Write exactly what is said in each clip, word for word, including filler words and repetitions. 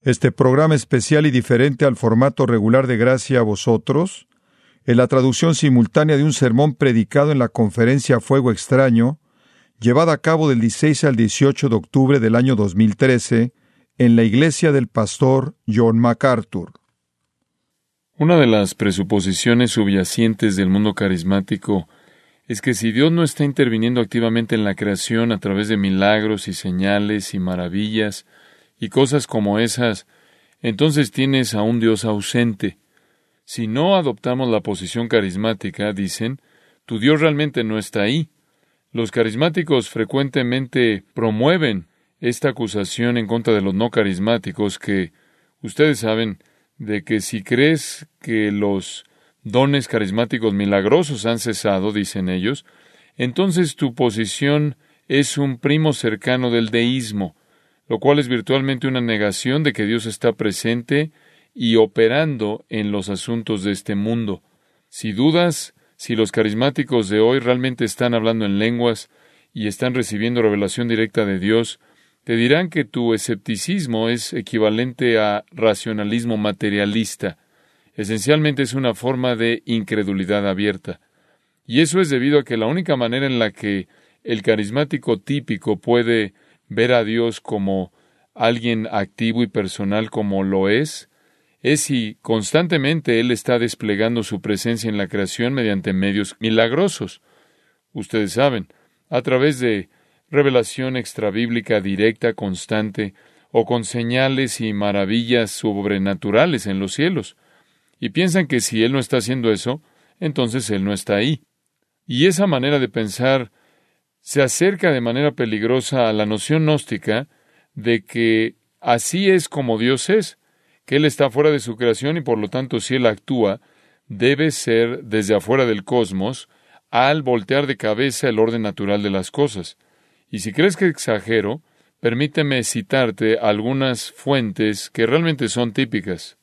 Este programa especial y diferente al formato regular de Gracia a Vosotros, en la traducción simultánea de un sermón predicado en la conferencia Fuego Extraño, llevada a cabo del dieciséis al dieciocho de octubre del año dos mil trece, en la iglesia del pastor John MacArthur. Una de las presuposiciones subyacentes del mundo carismático es que si Dios no está interviniendo activamente en la creación a través de milagros y señales y maravillas y cosas como esas, entonces tienes a un Dios ausente. Si no adoptamos la posición carismática, dicen, tu Dios realmente no está ahí. Los carismáticos frecuentemente promueven esta acusación en contra de los no carismáticos que, ustedes saben, de que si crees que los dones carismáticos milagrosos han cesado, dicen ellos, entonces tu posición es un primo cercano del deísmo, lo cual es virtualmente una negación de que Dios está presente y operando en los asuntos de este mundo. Si dudas si los carismáticos de hoy realmente están hablando en lenguas y están recibiendo revelación directa de Dios, te dirán que tu escepticismo es equivalente a racionalismo materialista. Esencialmente es una forma de incredulidad abierta. Y eso es debido a que la única manera en la que el carismático típico puede ver a Dios como alguien activo y personal como lo es, es si constantemente Él está desplegando su presencia en la creación mediante medios milagrosos. Ustedes saben, a través de revelación extrabíblica directa, constante, o con señales y maravillas sobrenaturales en los cielos. Y piensan que si Él no está haciendo eso, entonces Él no está ahí. Y esa manera de pensar se acerca de manera peligrosa a la noción gnóstica de que así es como Dios es, que Él está fuera de su creación y por lo tanto si Él actúa, debe ser desde afuera del cosmos al voltear de cabeza el orden natural de las cosas. Y si crees que exagero, permíteme citarte algunas fuentes que realmente son típicas.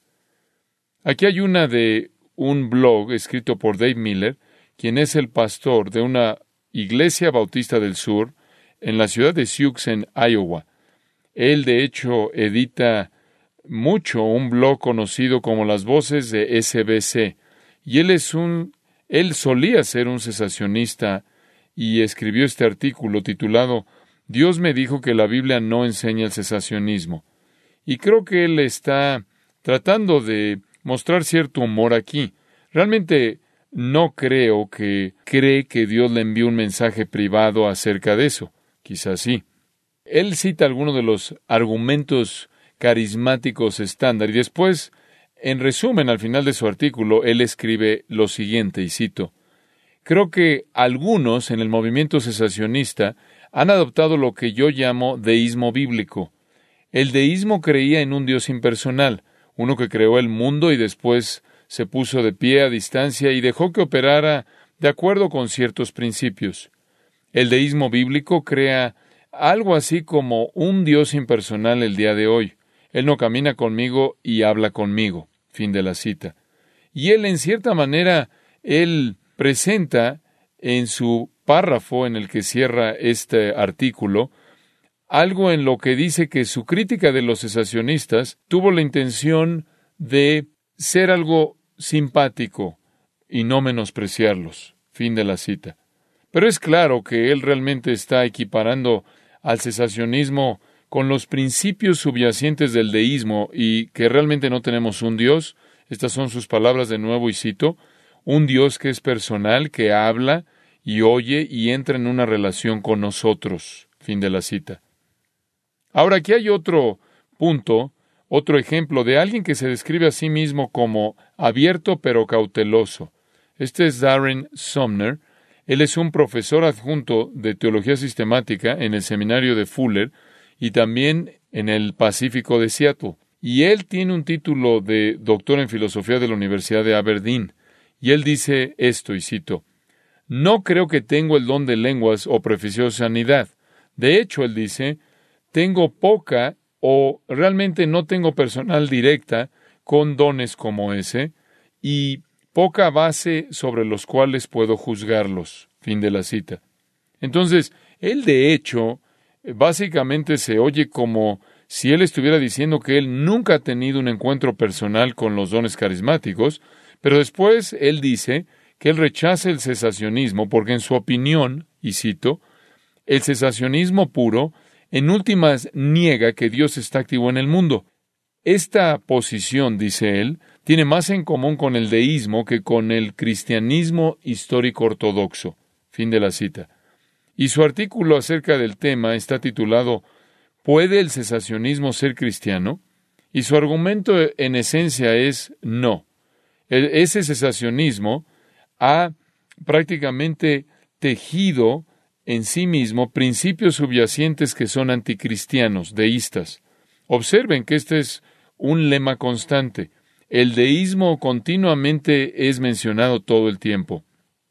Aquí hay una de un blog escrito por Dave Miller, quien es el pastor de una Iglesia Bautista del Sur en la ciudad de Sioux, en Iowa. Él, de hecho, edita mucho un blog conocido como Las Voces de S B C, y él es un, él solía ser un cesacionista y escribió este artículo titulado Dios me dijo que la Biblia no enseña el cesacionismo. Y creo que él está tratando de mostrar cierto humor aquí. Realmente no creo que cree que Dios le envió un mensaje privado acerca de eso. Quizás sí. Él cita algunos de los argumentos carismáticos estándar y después, en resumen, al final de su artículo, él escribe lo siguiente, y cito, creo que algunos en el movimiento cesacionista han adoptado lo que yo llamo deísmo bíblico. El deísmo creía en un Dios impersonal, uno que creó el mundo y después se puso de pie a distancia y dejó que operara de acuerdo con ciertos principios. El deísmo bíblico crea algo así como un Dios impersonal el día de hoy. Él no camina conmigo y habla conmigo. Fin de la cita. Y él, en cierta manera, él presenta en su párrafo en el que cierra este artículo algo en lo que dice que su crítica de los cesacionistas tuvo la intención de ser algo simpático y no menospreciarlos. Fin de la cita. Pero es claro que él realmente está equiparando al cesacionismo con los principios subyacentes del deísmo y que realmente no tenemos un Dios. Estas son sus palabras de nuevo y cito, un Dios que es personal, que habla y oye y entra en una relación con nosotros. Fin de la cita. Ahora, aquí hay otro punto, otro ejemplo de alguien que se describe a sí mismo como abierto pero cauteloso. Este es Darren Sumner. Él es un profesor adjunto de teología sistemática en el seminario de Fuller y también en el Pacífico de Seattle. Y él tiene un título de doctor en filosofía de la Universidad de Aberdeen. Y él dice esto, y cito, no creo que tengo el don de lenguas o proficiosidad. De hecho, él dice, tengo poca o realmente no tengo personal directa con dones como ese y poca base sobre los cuales puedo juzgarlos. Fin de la cita. Entonces, él de hecho, básicamente se oye como si él estuviera diciendo que él nunca ha tenido un encuentro personal con los dones carismáticos, pero después él dice que él rechaza el cesacionismo porque en su opinión, y cito, el cesacionismo puro, en últimas, niega que Dios está activo en el mundo. Esta posición, dice él, tiene más en común con el deísmo que con el cristianismo histórico ortodoxo. Fin de la cita. Y su artículo acerca del tema está titulado ¿Puede el cesacionismo ser cristiano? Y su argumento en esencia es no. Ese cesacionismo ha prácticamente tejido en sí mismo principios subyacentes que son anticristianos, deístas. Observen que este es un lema constante. El deísmo continuamente es mencionado todo el tiempo.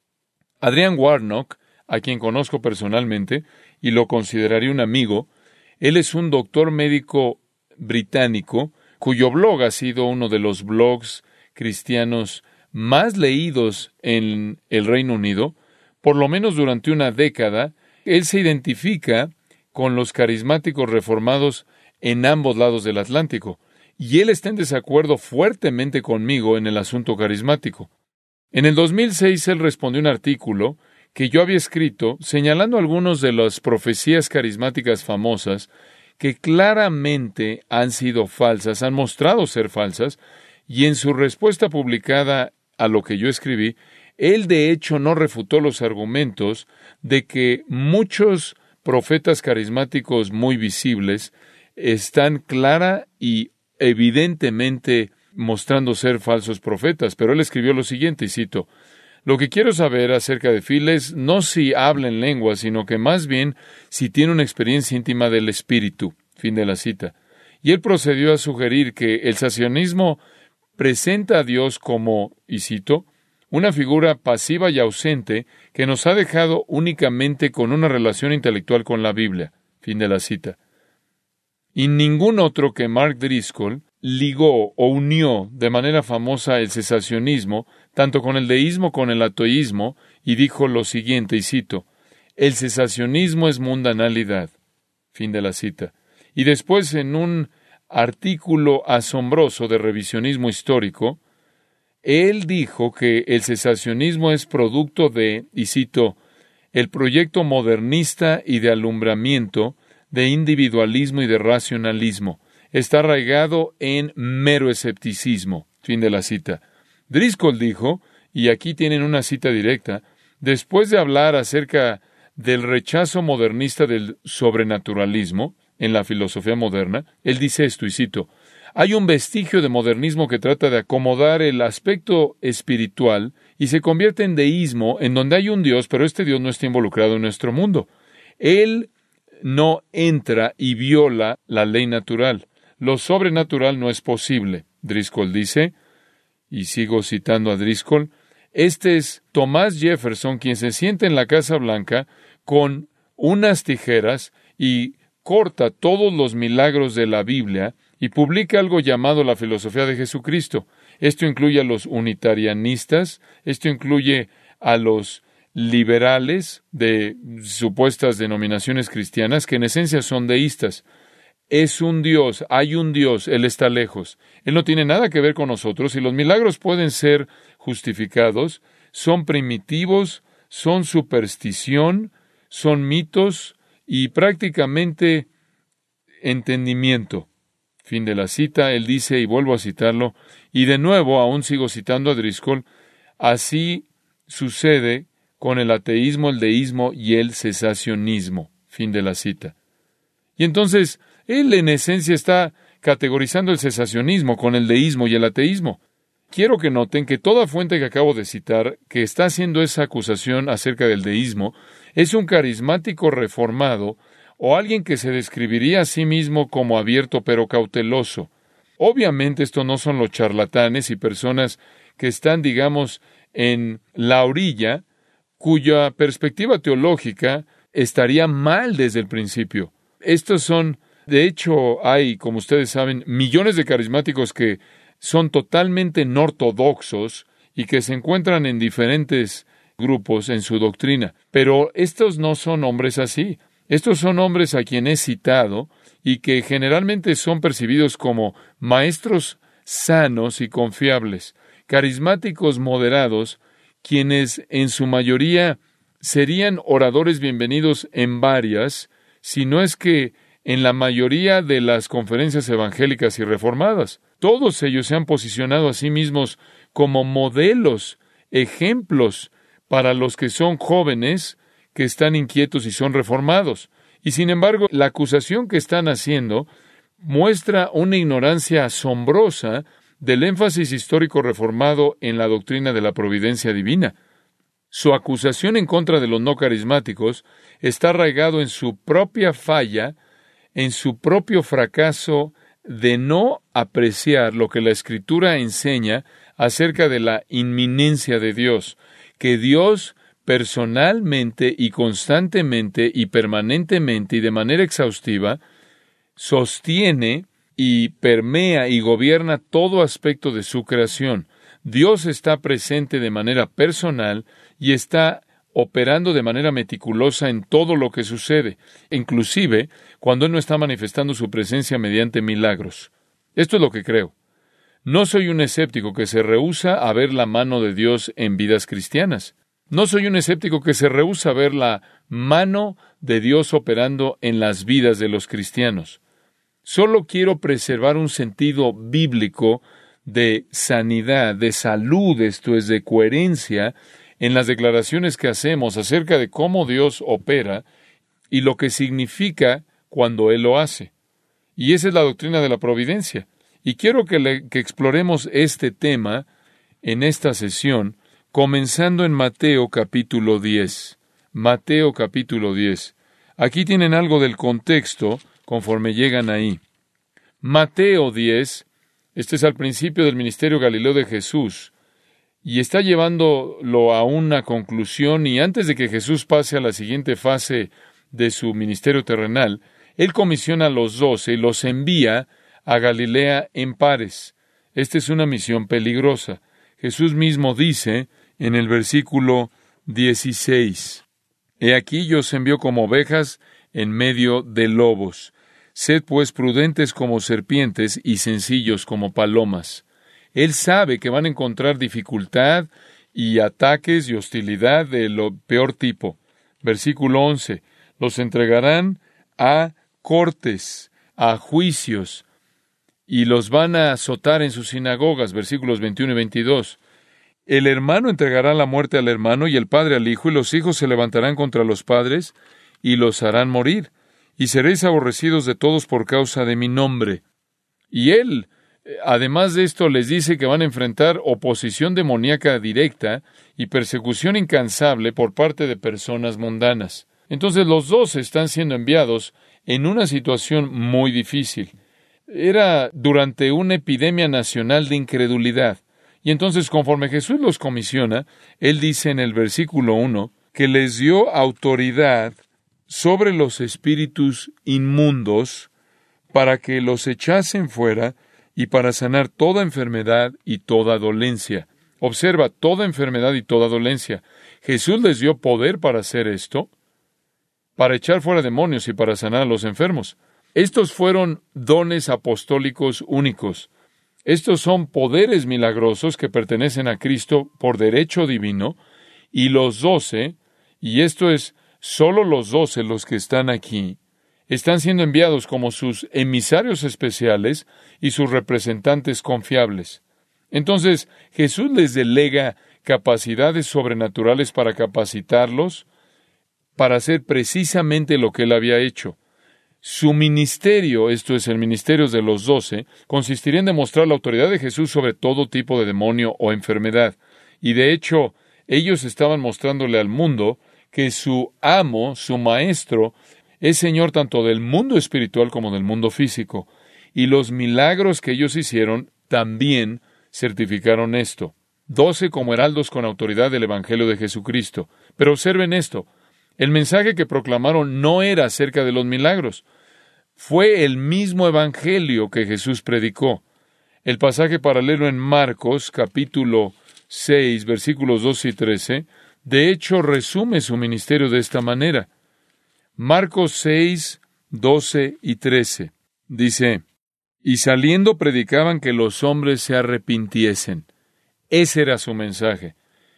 Adrian Warnock, a quien conozco personalmente y lo consideraría un amigo, él es un doctor médico británico cuyo blog ha sido uno de los blogs cristianos más leídos en el Reino Unido, por lo menos durante una década. Él se identifica con los carismáticos reformados en ambos lados del Atlántico, y él está en desacuerdo fuertemente conmigo en el asunto carismático. En el dos mil seis él respondió un artículo que yo había escrito señalando algunas de las profecías carismáticas famosas que claramente han sido falsas, han mostrado ser falsas, y en su respuesta publicada a lo que yo escribí, él de hecho no refutó los argumentos de que muchos profetas carismáticos muy visibles están clara y evidentemente mostrando ser falsos profetas, pero él escribió lo siguiente, y cito, «Lo que quiero saber acerca de Phil es no si habla en lengua, sino que más bien si tiene una experiencia íntima del Espíritu». Fin de la cita. Y él procedió a sugerir que el cesacionismo presenta a Dios como, y cito, una figura pasiva y ausente que nos ha dejado únicamente con una relación intelectual con la Biblia. Fin de la cita. Y ningún otro que Mark Driscoll ligó o unió de manera famosa el cesacionismo, tanto con el deísmo como con el ateísmo, y dijo lo siguiente, y cito, «El cesacionismo es mundanalidad». Fin de la cita. Y después, en un artículo asombroso de revisionismo histórico, él dijo que el cesacionismo es producto de, y cito, «el proyecto modernista y de alumbramiento, de individualismo y de racionalismo. Está arraigado en mero escepticismo». Fin de la cita. Driscoll dijo, y aquí tienen una cita directa, después de hablar acerca del rechazo modernista del sobrenaturalismo en la filosofía moderna, él dice esto, y cito, «Hay un vestigio de modernismo que trata de acomodar el aspecto espiritual y se convierte en deísmo, en donde hay un Dios, pero este Dios no está involucrado en nuestro mundo. Él no entra y viola la ley natural. Lo sobrenatural no es posible». Driscoll dice, y sigo citando a Driscoll, «Este es Thomas Jefferson quien se sienta en la Casa Blanca con unas tijeras y corta todos los milagros de la Biblia y publica algo llamado la filosofía de Jesucristo. Esto incluye a los unitarianistas, esto incluye a los liberales de supuestas denominaciones cristianas, que en esencia son deístas. Es un Dios, hay un Dios, Él está lejos. Él no tiene nada que ver con nosotros y los milagros pueden ser justificados, son primitivos, son superstición, son mitos y prácticamente entendimiento». Fin de la cita. Él dice, y vuelvo a citarlo, y de nuevo, aún sigo citando a Driscoll, así sucede con el ateísmo, el deísmo y el cesacionismo. Fin de la cita. Y entonces, él en esencia está categorizando el cesacionismo con el deísmo y el ateísmo. Quiero que noten que toda fuente que acabo de citar, que está haciendo esa acusación acerca del deísmo, es un carismático reformado o alguien que se describiría a sí mismo como abierto pero cauteloso. Obviamente estos no son los charlatanes y personas que están, digamos, en la orilla, cuya perspectiva teológica estaría mal desde el principio. Estos son, de hecho, hay, como ustedes saben, millones de carismáticos que son totalmente no ortodoxos y que se encuentran en diferentes grupos en su doctrina. Pero estos no son hombres así. Estos son hombres a quien he citado y que generalmente son percibidos como maestros sanos y confiables, carismáticos moderados, quienes en su mayoría serían oradores bienvenidos en varias, si no es que en la mayoría de las conferencias evangélicas y reformadas. Todos ellos se han posicionado a sí mismos como modelos, ejemplos para los que son jóvenes, que están inquietos y son reformados. Y sin embargo, la acusación que están haciendo muestra una ignorancia asombrosa del énfasis histórico reformado en la doctrina de la providencia divina. Su acusación en contra de los no carismáticos está arraigado en su propia falla, en su propio fracaso de no apreciar lo que la Escritura enseña acerca de la inminencia de Dios, que Dios personalmente y constantemente y permanentemente y de manera exhaustiva sostiene y permea y gobierna todo aspecto de su creación. Dios está presente de manera personal y está operando de manera meticulosa en todo lo que sucede, inclusive cuando Él no está manifestando su presencia mediante milagros. Esto es lo que creo. No soy un escéptico que se rehúsa a ver la mano de Dios en vidas cristianas. No soy un escéptico que se rehúsa a ver la mano de Dios operando en las vidas de los cristianos. Solo quiero preservar un sentido bíblico de sanidad, de salud, esto es, de coherencia, en las declaraciones que hacemos acerca de cómo Dios opera y lo que significa cuando Él lo hace. Y esa es la doctrina de la providencia. Y quiero que, le, que exploremos este tema en esta sesión, comenzando en Mateo capítulo diez. Mateo capítulo diez. Aquí tienen algo del contexto conforme llegan ahí. Mateo diez, este es al principio del ministerio Galileo de Jesús, y está llevándolo a una conclusión, y antes de que Jesús pase a la siguiente fase de su ministerio terrenal, Él comisiona a los doce y los envía a Galilea en pares. Esta es una misión peligrosa. Jesús mismo dice en el versículo dieciséis, «He aquí yo os envío como ovejas en medio de lobos. Sed pues prudentes como serpientes y sencillos como palomas». Él sabe que van a encontrar dificultad y ataques y hostilidad de lo peor tipo. Versículo once, «Los entregarán a cortes, a juicios, y los van a azotar en sus sinagogas». Versículos veintiuno y veintidós. «El hermano entregará la muerte al hermano y el padre al hijo, y los hijos se levantarán contra los padres y los harán morir. Y seréis aborrecidos de todos por causa de mi nombre». Y él, además de esto, les dice que van a enfrentar oposición demoníaca directa y persecución incansable por parte de personas mundanas. Entonces los dos están siendo enviados en una situación muy difícil. Era durante una epidemia nacional de incredulidad. Y entonces, conforme Jesús los comisiona, Él dice en el versículo uno que les dio autoridad sobre los espíritus inmundos para que los echasen fuera y para sanar toda enfermedad y toda dolencia. Observa, toda enfermedad y toda dolencia. Jesús les dio poder para hacer esto, para echar fuera demonios y para sanar a los enfermos. Estos fueron dones apostólicos únicos. Estos son poderes milagrosos que pertenecen a Cristo por derecho divino, y los doce, y esto es solo los doce los que están aquí, están siendo enviados como sus emisarios especiales y sus representantes confiables. Entonces, Jesús les delega capacidades sobrenaturales para capacitarlos para hacer precisamente lo que Él había hecho. Su ministerio, esto es el ministerio de los doce, consistiría en demostrar la autoridad de Jesús sobre todo tipo de demonio o enfermedad. Y de hecho, ellos estaban mostrándole al mundo que su amo, su maestro, es Señor tanto del mundo espiritual como del mundo físico. Y los milagros que ellos hicieron también certificaron esto. Doce como heraldos con autoridad del Evangelio de Jesucristo. Pero observen esto. El mensaje que proclamaron no era acerca de los milagros. Fue el mismo Evangelio que Jesús predicó. El pasaje paralelo en Marcos, capítulo seis, versículos doce y trece, de hecho resume su ministerio de esta manera. Marcos seis, doce y trece. Dice, y saliendo predicaban que los hombres se arrepintiesen. Ese era su mensaje.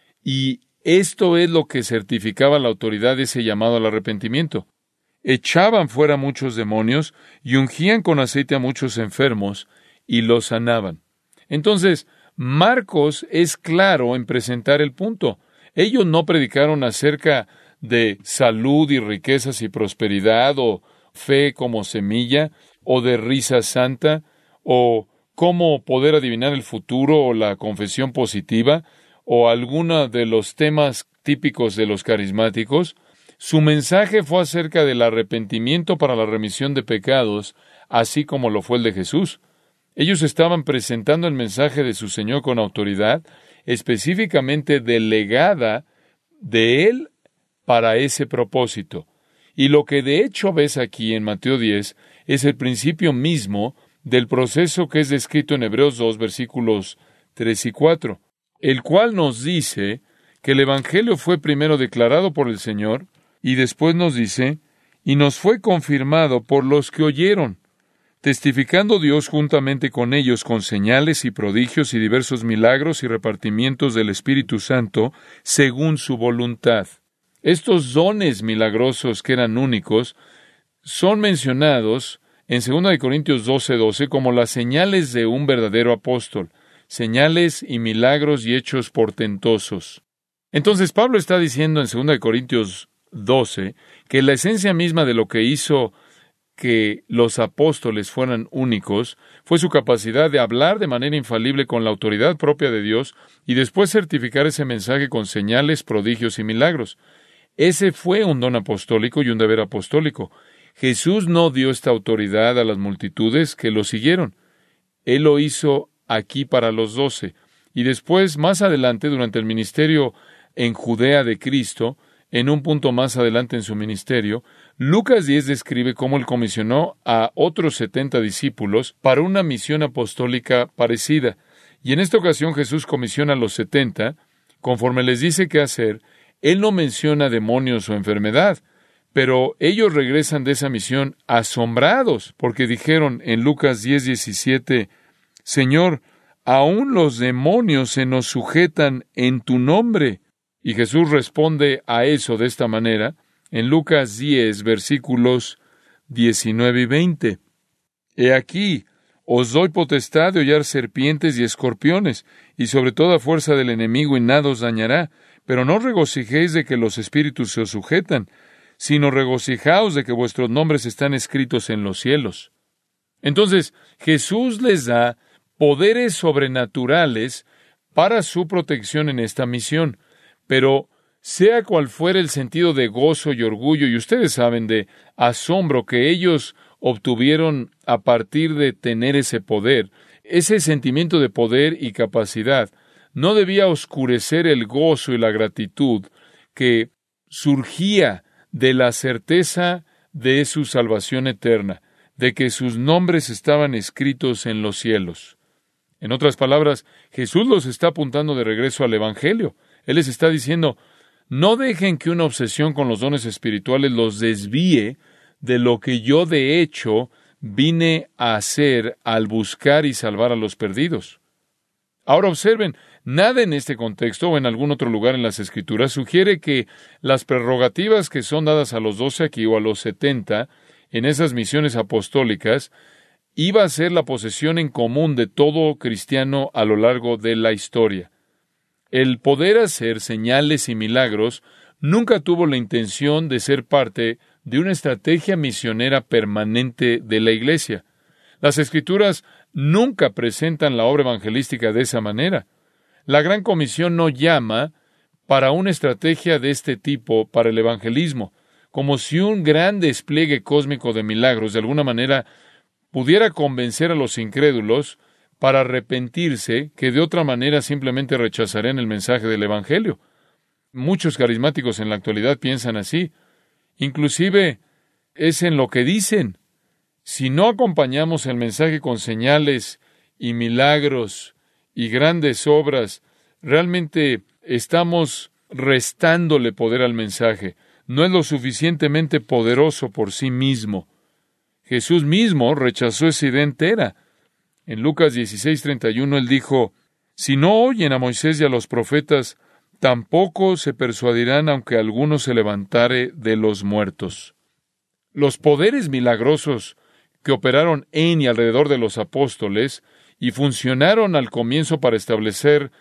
Y esto es lo que certificaba la autoridad de ese llamado al arrepentimiento. Echaban fuera muchos demonios y ungían con aceite a muchos enfermos y los sanaban. Entonces, Marcos es claro en presentar el punto. Ellos no predicaron acerca de salud y riquezas y prosperidad, o fe como semilla, o de risa santa, o cómo poder adivinar el futuro, o la confesión positiva, o alguno de los temas típicos de los carismáticos. Su mensaje fue acerca del arrepentimiento para la remisión de pecados, así como lo fue el de Jesús. Ellos estaban presentando el mensaje de su Señor con autoridad, específicamente delegada de Él para ese propósito. Y lo que de hecho ves aquí en Mateo diez es el principio mismo del proceso que es descrito en Hebreos dos, versículos tres y cuatro, el cual nos dice que el Evangelio fue primero declarado por el Señor, y después nos dice, y nos fue confirmado por los que oyeron, testificando Dios juntamente con ellos con señales y prodigios y diversos milagros y repartimientos del Espíritu Santo según su voluntad. Estos dones milagrosos que eran únicos son mencionados en segunda de Corintios doce, doce como las señales de un verdadero apóstol, señales y milagros y hechos portentosos. Entonces Pablo está diciendo en segunda de Corintios doce que la esencia misma de lo que hizo que los apóstoles fueran únicos fue su capacidad de hablar de manera infalible con la autoridad propia de Dios y después certificar ese mensaje con señales, prodigios y milagros. Ese fue un don apostólico y un deber apostólico. Jesús no dio esta autoridad a las multitudes que lo siguieron. Él lo hizo aquí para los doce. Y después, más adelante, durante el ministerio en Judea de Cristo, en un punto más adelante en su ministerio, Lucas diez describe cómo él comisionó a otros setenta discípulos para una misión apostólica parecida. Y en esta ocasión Jesús comisiona a los setenta, conforme les dice qué hacer. Él no menciona demonios o enfermedad, pero ellos regresan de esa misión asombrados, porque dijeron en Lucas diez, diecisiete, Señor, aún los demonios se nos sujetan en tu nombre. Y Jesús responde a eso de esta manera, en Lucas diez, versículos diecinueve y veinte. He aquí, os doy potestad de hollar serpientes y escorpiones, y sobre toda fuerza del enemigo, y nada os dañará. Pero no regocijéis de que los espíritus se os sujetan, sino regocijaos de que vuestros nombres están escritos en los cielos. Entonces, Jesús les da poderes sobrenaturales para su protección en esta misión. Pero sea cual fuera el sentido de gozo y orgullo, y ustedes saben de asombro que ellos obtuvieron a partir de tener ese poder, ese sentimiento de poder y capacidad, no debía oscurecer el gozo y la gratitud que surgía de la certeza de su salvación eterna, de que sus nombres estaban escritos en los cielos. En otras palabras, Jesús los está apuntando de regreso al Evangelio. Él les está diciendo, no dejen que una obsesión con los dones espirituales los desvíe de lo que yo de hecho vine a hacer al buscar y salvar a los perdidos. Ahora observen, nada en este contexto o en algún otro lugar en las Escrituras sugiere que las prerrogativas que son dadas a los doce aquí o a los setenta en esas misiones apostólicas iba a ser la posesión en común de todo cristiano a lo largo de la historia. El poder hacer señales y milagros nunca tuvo la intención de ser parte de una estrategia misionera permanente de la Iglesia. Las Escrituras nunca presentan la obra evangelística de esa manera. La Gran Comisión no llama para una estrategia de este tipo para el evangelismo, como si un gran despliegue cósmico de milagros de alguna manera pudiera convencer a los incrédulos para arrepentirse, que de otra manera simplemente rechazarían el mensaje del Evangelio. Muchos carismáticos en la actualidad piensan así. Inclusive es en lo que dicen. Si no acompañamos el mensaje con señales y milagros y grandes obras, realmente estamos restándole poder al mensaje. No es lo suficientemente poderoso por sí mismo. Jesús mismo rechazó esa idea entera. En Lucas dieciséis treinta y uno, él dijo, si no oyen a Moisés y a los profetas, tampoco se persuadirán aunque alguno se levantare de los muertos. Los poderes milagrosos que operaron en y alrededor de los apóstoles y funcionaron al comienzo para establecer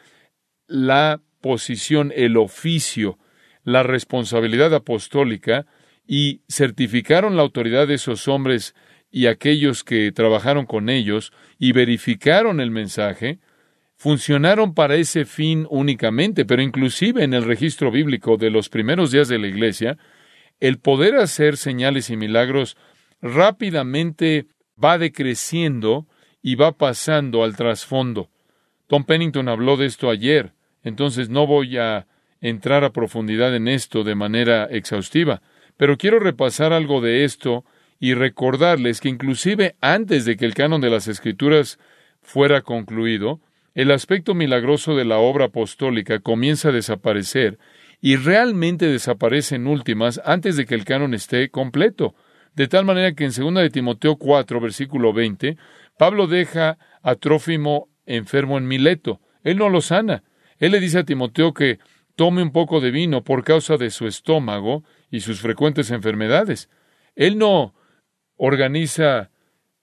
la posición, el oficio, la responsabilidad apostólica y certificaron la autoridad de esos hombres y aquellos que trabajaron con ellos y verificaron el mensaje, funcionaron para ese fin únicamente, pero inclusive en el registro bíblico de los primeros días de la Iglesia, el poder hacer señales y milagros rápidamente va decreciendo y va pasando al trasfondo. Tom Pennington habló de esto ayer, entonces no voy a entrar a profundidad en esto de manera exhaustiva, pero quiero repasar algo de esto y recordarles que inclusive antes de que el canon de las Escrituras fuera concluido, el aspecto milagroso de la obra apostólica comienza a desaparecer y realmente desaparece en últimas antes de que el canon esté completo. De tal manera que en segunda de Timoteo cuatro, versículo veinte, Pablo deja a Trófimo enfermo en Mileto. Él no lo sana. Él le dice a Timoteo que tome un poco de vino por causa de su estómago y sus frecuentes enfermedades. Él no organiza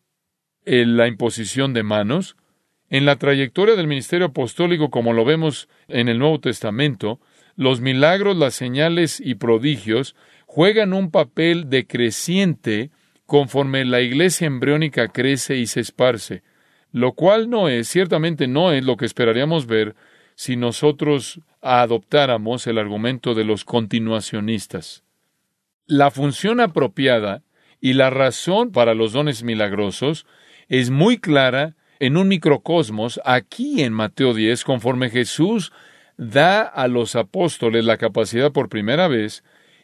eh, la imposición de manos. En la trayectoria del ministerio apostólico, como lo vemos en el Nuevo Testamento, los milagros, las señales y prodigios juegan un papel decreciente conforme la iglesia embriónica crece y se esparce, lo cual no es, ciertamente no es lo que esperaríamos ver si nosotros adoptáramos el argumento de los continuacionistas. La función apropiada y la razón para los dones milagrosos es muy clara en un microcosmos aquí en Mateo diez, conforme Jesús da a los apóstoles la capacidad por primera vez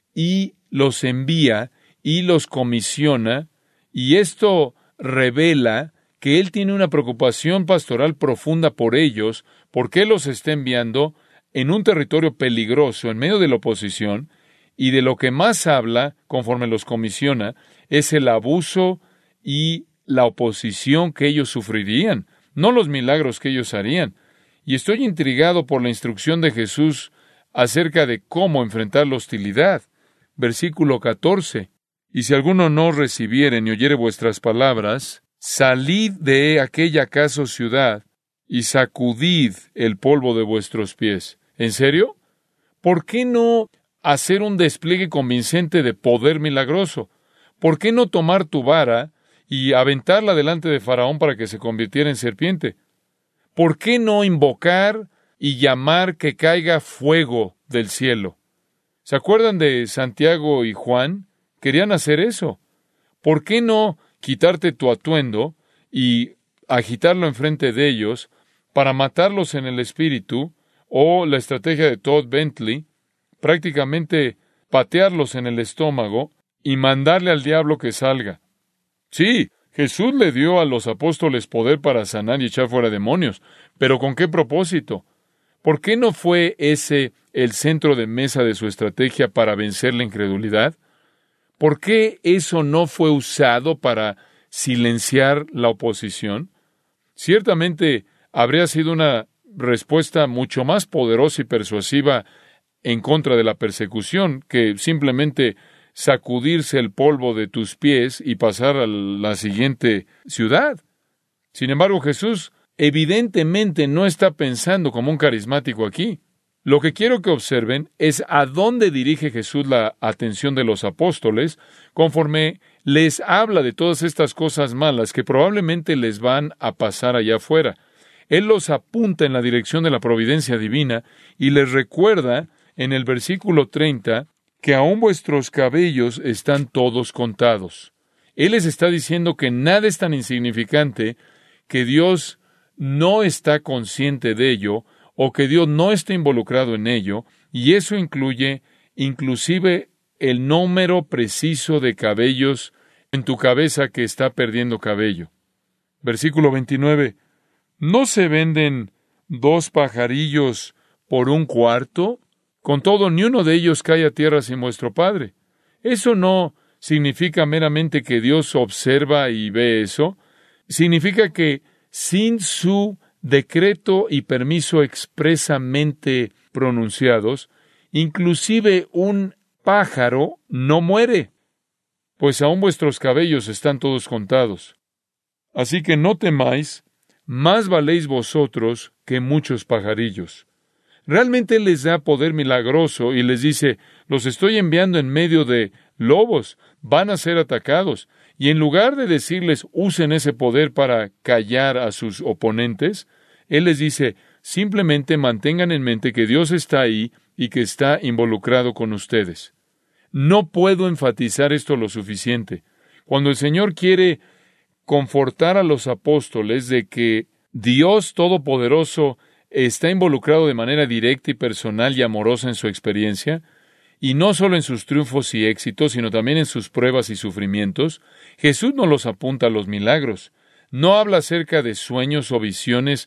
y los envía y los comisiona, y esto revela que Él tiene una preocupación pastoral profunda por ellos, porque Él los está enviando en un territorio peligroso, en medio de la oposición, y de lo que más habla, conforme los comisiona, es el abuso y la oposición que ellos sufrirían, no los milagros que ellos harían. Y estoy intrigado por la instrucción de Jesús acerca de cómo enfrentar la hostilidad. Versículo catorce. Y si alguno no recibiere ni oyere vuestras palabras, salid de aquella casa o ciudad y sacudid el polvo de vuestros pies. ¿En serio? ¿Por qué no hacer un despliegue convincente de poder milagroso? ¿Por qué no tomar tu vara y aventarla delante de Faraón para que se convirtiera en serpiente? ¿Por qué no invocar y llamar que caiga fuego del cielo? ¿Se acuerdan de Santiago y Juan? Querían hacer eso. ¿Por qué no quitarte tu atuendo y agitarlo enfrente de ellos para matarlos en el espíritu, o la estrategia de Todd Bentley, prácticamente patearlos en el estómago y mandarle al diablo que salga? Sí, Jesús le dio a los apóstoles poder para sanar y echar fuera demonios, pero ¿con qué propósito? ¿Por qué no fue ese el centro de mesa de su estrategia para vencer la incredulidad? ¿Por qué eso no fue usado para silenciar la oposición? Ciertamente habría sido una respuesta mucho más poderosa y persuasiva en contra de la persecución que simplemente sacudirse el polvo de tus pies y pasar a la siguiente ciudad. Sin embargo, Jesús evidentemente no está pensando como un carismático aquí. Lo que quiero que observen es a dónde dirige Jesús la atención de los apóstoles conforme les habla de todas estas cosas malas que probablemente les van a pasar allá afuera. Él los apunta en la dirección de la providencia divina y les recuerda en el versículo treinta que aún vuestros cabellos están todos contados. Él les está diciendo que nada es tan insignificante que Dios no está consciente de ello o que Dios no está involucrado en ello, y eso incluye inclusive el número preciso de cabellos en tu cabeza que está perdiendo cabello. Versículo veintinueve. ¿No se venden dos pajarillos por un cuarto? Con todo, ni uno de ellos cae a tierra sin vuestro Padre. Eso no ¿Significa meramente que Dios observa y ve eso? Significa que sin su decreto y permiso expresamente pronunciados, inclusive un pájaro no muere, pues aún vuestros cabellos están todos contados. Así que no temáis, más valéis vosotros que muchos pajarillos. Realmente Él les da poder milagroso y les dice, los estoy enviando en medio de lobos, van a ser atacados. Y en lugar de decirles, usen ese poder para callar a sus oponentes, Él les dice, simplemente mantengan en mente que Dios está ahí y que está involucrado con ustedes. No puedo enfatizar esto lo suficiente. Cuando el Señor quiere confortar a los apóstoles de que Dios Todopoderoso está involucrado de manera directa y personal y amorosa en su experiencia, y no solo en sus triunfos y éxitos, sino también en sus pruebas y sufrimientos, Jesús no los apunta a los milagros. No habla acerca de sueños o visiones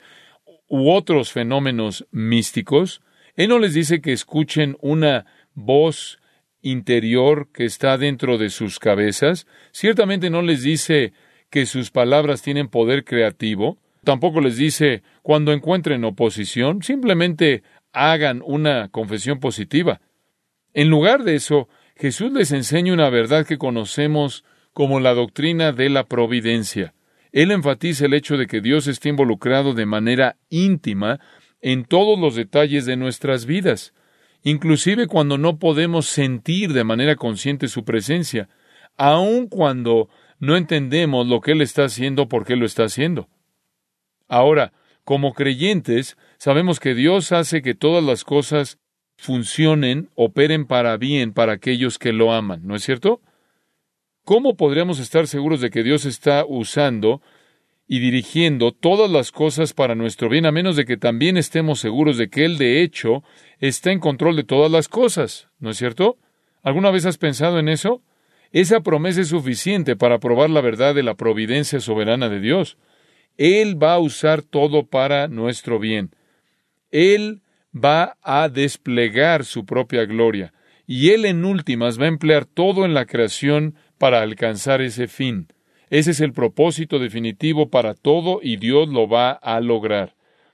u otros fenómenos místicos. Él no les dice que escuchen una voz interior que está dentro de sus cabezas. Ciertamente no les dice que sus palabras tienen poder creativo. Tampoco les dice, cuando encuentren oposición, simplemente hagan una confesión positiva. En lugar de eso, Jesús les enseña una verdad que conocemos como la doctrina de la providencia. Él enfatiza el hecho de que Dios está involucrado de manera íntima en todos los detalles de nuestras vidas, inclusive cuando no podemos sentir de manera consciente su presencia, aun cuando no entendemos lo que Él está haciendo, por qué lo está haciendo. Ahora, como creyentes, sabemos que Dios hace que todas las cosas funcionen, operen para bien para aquellos que lo aman, ¿no es cierto? ¿Cómo podríamos estar seguros de que Dios está usando y dirigiendo todas las cosas para nuestro bien, a menos de que también estemos seguros de que Él, de hecho, está en control de todas las cosas, ¿no es cierto? ¿Alguna vez has pensado en eso? Esa promesa es suficiente para probar la verdad de la providencia soberana de Dios. Él va a usar todo para nuestro bien. Él va a desplegar su propia gloria, y Él en últimas va a emplear todo en la creación para alcanzar ese fin. Ese es el propósito definitivo para todo, y Dios lo va a lograr.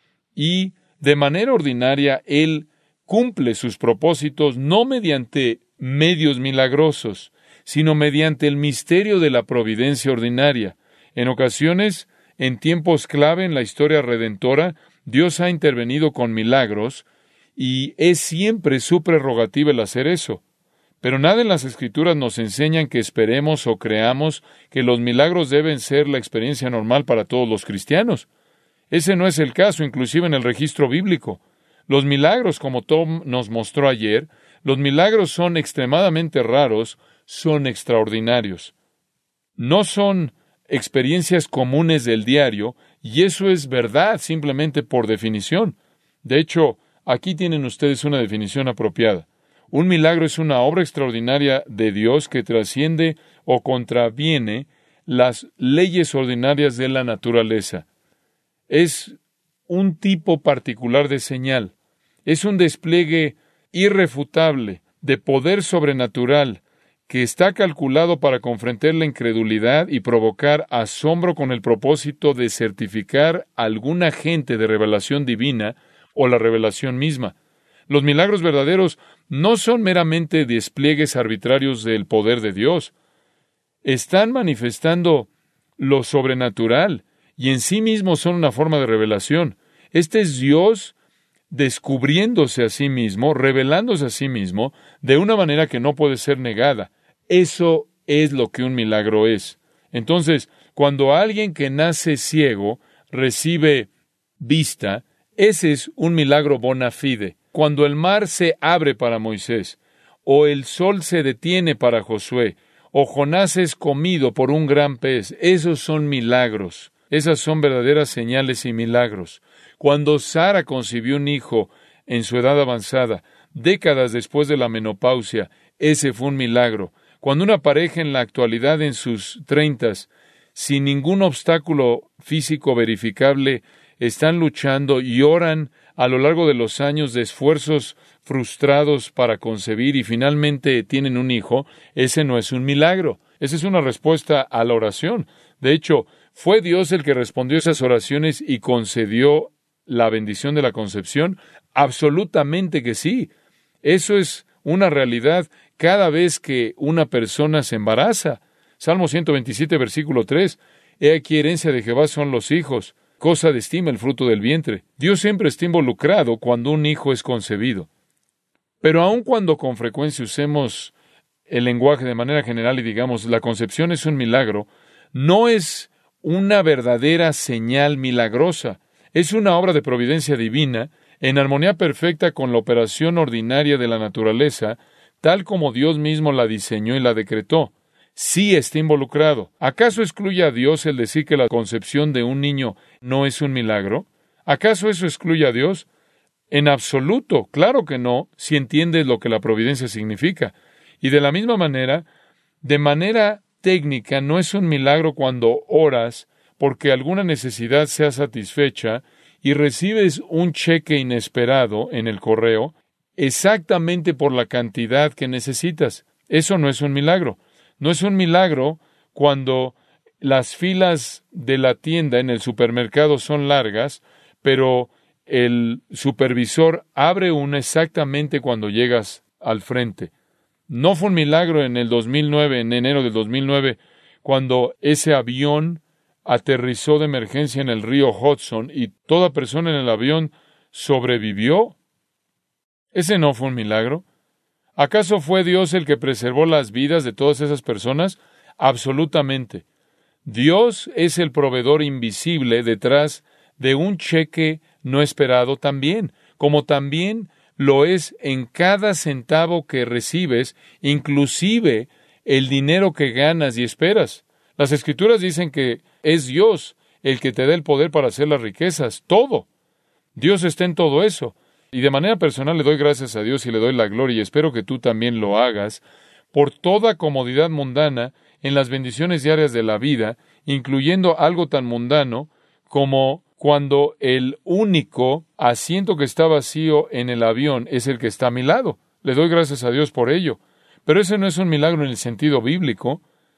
Y de manera ordinaria, Él cumple sus propósitos no mediante medios milagrosos, sino mediante el misterio de la providencia ordinaria. En ocasiones, en tiempos clave en la historia redentora, Dios ha intervenido con milagros, y es siempre su prerrogativa el hacer eso. Pero nada en las Escrituras nos enseñan que esperemos o creamos que los milagros deben ser la experiencia normal para todos los cristianos. Ese no es el caso, inclusive en el registro bíblico. Los milagros, como Tom nos mostró ayer, los milagros son extremadamente raros, son extraordinarios. No son experiencias comunes del diario, y eso es verdad simplemente por definición. De hecho, aquí tienen ustedes una definición apropiada. Un milagro es una obra extraordinaria de Dios que trasciende o contraviene las leyes ordinarias de la naturaleza. Es un tipo particular de señal. Es un despliegue irrefutable de poder sobrenatural que está calculado para confrontar la incredulidad y provocar asombro con el propósito de certificar a algún agente de revelación divina o la revelación misma. Los milagros verdaderos no son meramente despliegues arbitrarios del poder de Dios. Están manifestando lo sobrenatural y en sí mismos son una forma de revelación. Este es Dios descubriéndose a sí mismo, revelándose a sí mismo de una manera que no puede ser negada. Eso es lo que un milagro es. Entonces, cuando alguien que nace ciego recibe vista, ese es un milagro bona fide. Cuando el mar se abre para Moisés, o el sol se detiene para Josué, o Jonás es comido por un gran pez, esos son milagros. Esas son verdaderas señales y milagros. Cuando Sara concibió un hijo en su edad avanzada, décadas después de la menopausia, ese fue un milagro. Cuando una pareja en la actualidad en sus treintas, sin ningún obstáculo físico verificable, están luchando y oran a lo largo de los años de esfuerzos frustrados para concebir y finalmente tienen un hijo, ese no es un milagro. Esa es una respuesta a la oración. De hecho, ¿fue Dios el que respondió esas oraciones y concedió la bendición de la concepción? Absolutamente que sí. Eso es una realidad cada vez que una persona se embaraza. Salmo ciento veintisiete, versículo tres. He aquí herencia de Jehová son los hijos, cosa de estima el fruto del vientre. Dios siempre está involucrado cuando un hijo es concebido. Pero aun cuando con frecuencia usemos el lenguaje de manera general y digamos la concepción es un milagro, no es una verdadera señal milagrosa. Es una obra de providencia divina en armonía perfecta con la operación ordinaria de la naturaleza, tal como Dios mismo la diseñó y la decretó. Sí está involucrado. ¿Acaso excluye a Dios el decir que la concepción de un niño no es un milagro? ¿Acaso eso excluye a Dios? En absoluto, claro que no, si entiendes lo que la providencia significa. Y de la misma manera, de manera técnica, no es un milagro cuando oras porque alguna necesidad sea satisfecha y recibes un cheque inesperado en el correo exactamente por la cantidad que necesitas. Eso no es un milagro. No es un milagro cuando las filas de la tienda en el supermercado son largas, pero el supervisor abre una exactamente cuando llegas al frente. No fue un milagro en el dos mil nueve, en enero del dos mil nueve, cuando ese avión aterrizó de emergencia en el río Hudson y toda persona en el avión sobrevivió. ¿Ese no fue un milagro? ¿Acaso fue Dios el que preservó las vidas de todas esas personas? Absolutamente. Dios es el proveedor invisible detrás de un cheque no esperado también, como también lo es en cada centavo que recibes, inclusive el dinero que ganas y esperas. Las Escrituras dicen que es Dios el que te da el poder para hacer las riquezas, todo. Dios está en todo eso. Y de manera personal le doy gracias a Dios y le doy la gloria, y espero que tú también lo hagas, por toda comodidad mundana en las bendiciones diarias de la vida, incluyendo algo tan mundano como cuando el único asiento que está vacío en el avión es el que está a mi lado. Le doy gracias a Dios por ello. Pero ese no es un milagro en el sentido bíblico,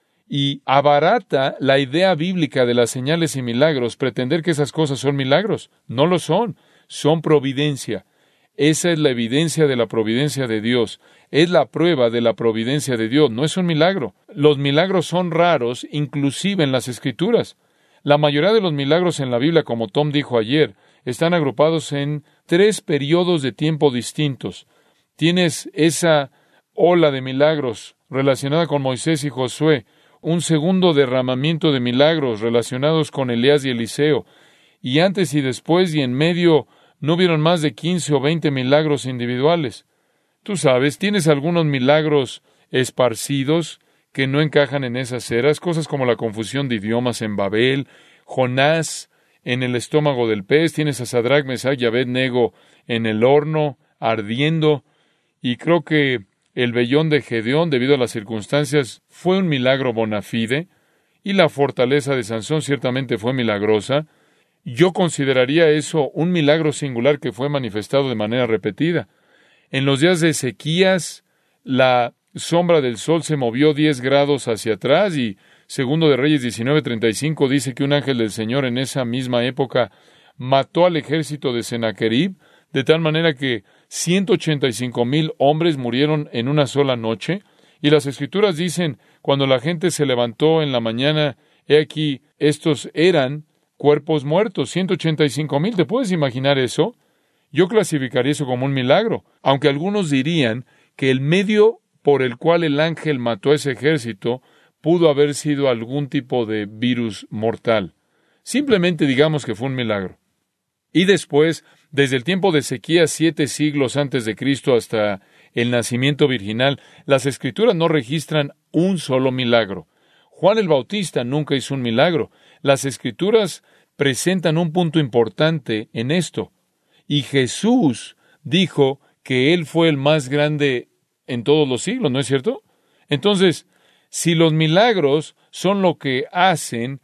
y abarata la idea bíblica de las señales y milagros pretender que esas cosas son milagros. No lo son, son providencia. Esa es la evidencia de la providencia de Dios. Es la prueba de la providencia de Dios. No es un milagro. Los milagros son raros, inclusive en las Escrituras. La mayoría de los milagros en la Biblia, como Tom dijo ayer, están agrupados en tres periodos de tiempo distintos. Tienes esa ola de milagros relacionada con Moisés y Josué, un segundo derramamiento de milagros relacionados con Elías y Eliseo, y antes y después y en medio no hubieron más de quince o veinte milagros individuales. Tú sabes, tienes algunos milagros esparcidos que no encajan en esas eras, cosas como la confusión de idiomas en Babel, Jonás en el estómago del pez, tienes a Sadrach, Mesach y Abed-Nego en el horno, ardiendo, y creo que el vellón de Gedeón, debido a las circunstancias, fue un milagro bona fide, y la fortaleza de Sansón ciertamente fue milagrosa. Yo consideraría eso un milagro singular que fue manifestado de manera repetida. En los días de Ezequías, la sombra del sol se movió diez grados hacia atrás, y Segundo de Reyes diecinueve treinta y cinco dice que un ángel del Señor en esa misma época mató al ejército de Sennacherib, de tal manera que ciento ochenta y cinco mil hombres murieron en una sola noche. Y las Escrituras dicen, cuando la gente se levantó en la mañana, he aquí, estos eran cuerpos muertos, ciento ochenta y cinco mil. ¿Te puedes imaginar eso? Yo clasificaría eso como un milagro, aunque algunos dirían que el medio por el cual el ángel mató a ese ejército pudo haber sido algún tipo de virus mortal. Simplemente digamos que fue un milagro. Y después, desde el tiempo de Ezequías, siete siglos antes de Cristo hasta el nacimiento virginal, las Escrituras no registran un solo milagro. Juan el Bautista nunca hizo un milagro. Las Escrituras presentan un punto importante en esto. Y Jesús dijo que Él fue el más grande en todos los siglos, ¿no es cierto? Entonces, si los milagros son lo que hacen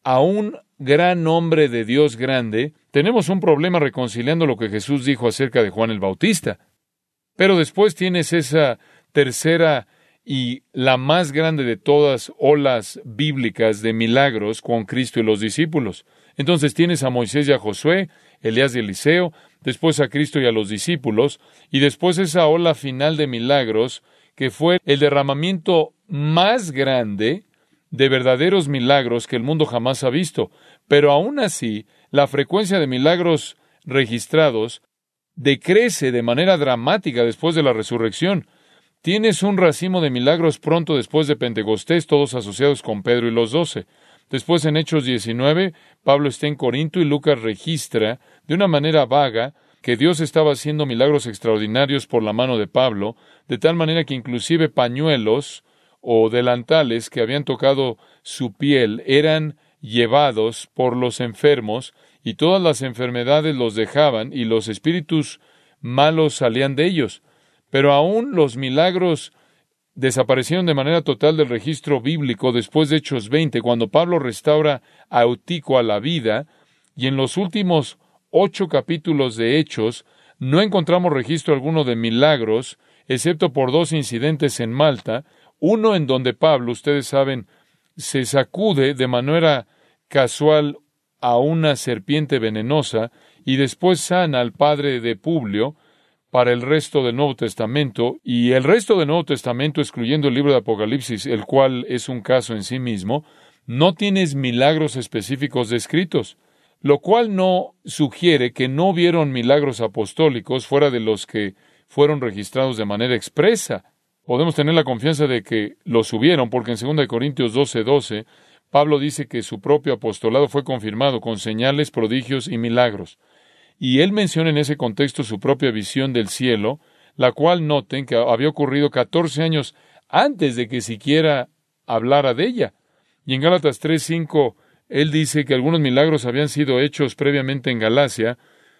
a un gran hombre de Dios grande, tenemos un problema reconciliando lo que Jesús dijo acerca de Juan el Bautista. Pero después tienes esa tercera y la más grande de todas olas bíblicas de milagros con Cristo y los discípulos. Entonces tienes a Moisés y a Josué, Elías y Eliseo, después a Cristo y a los discípulos, y después esa ola final de milagros que fue el derramamiento más grande de verdaderos milagros que el mundo jamás ha visto. Pero aún así, la frecuencia de milagros registrados decrece de manera dramática después de la resurrección. Tienes un racimo de milagros pronto después de Pentecostés, todos asociados con Pedro y los doce. Después, en Hechos diecinueve, Pablo está en Corinto y Lucas registra, de una manera vaga, que Dios estaba haciendo milagros extraordinarios por la mano de Pablo, de tal manera que inclusive pañuelos o delantales que habían tocado su piel eran llevados por los enfermos, y todas las enfermedades los dejaban, y los espíritus malos salían de ellos. Pero aún los milagros desaparecieron de manera total del registro bíblico después de Hechos veinte, cuando Pablo restaura a Eutico a la vida, y en los últimos ocho capítulos de Hechos no encontramos registro alguno de milagros, excepto por dos incidentes en Malta, uno en donde Pablo, ustedes saben, se sacude de manera casual a una serpiente venenosa y después sana al padre de Publio para el resto del Nuevo Testamento, y el resto del Nuevo Testamento, excluyendo el libro de Apocalipsis, el cual es un caso en sí mismo, no tienes milagros específicos descritos, lo cual no sugiere que no hubieron milagros apostólicos fuera de los que fueron registrados de manera expresa. Podemos tener la confianza de que los hubieron, porque en segunda de Corintios doce doce, Pablo dice que su propio apostolado fue confirmado con señales, prodigios y milagros. Y él menciona en ese contexto su propia visión del cielo, la cual noten que había ocurrido catorce años antes de que siquiera hablara de ella. Y en Gálatas tres cinco, él dice que algunos milagros habían sido hechos previamente en Galacia,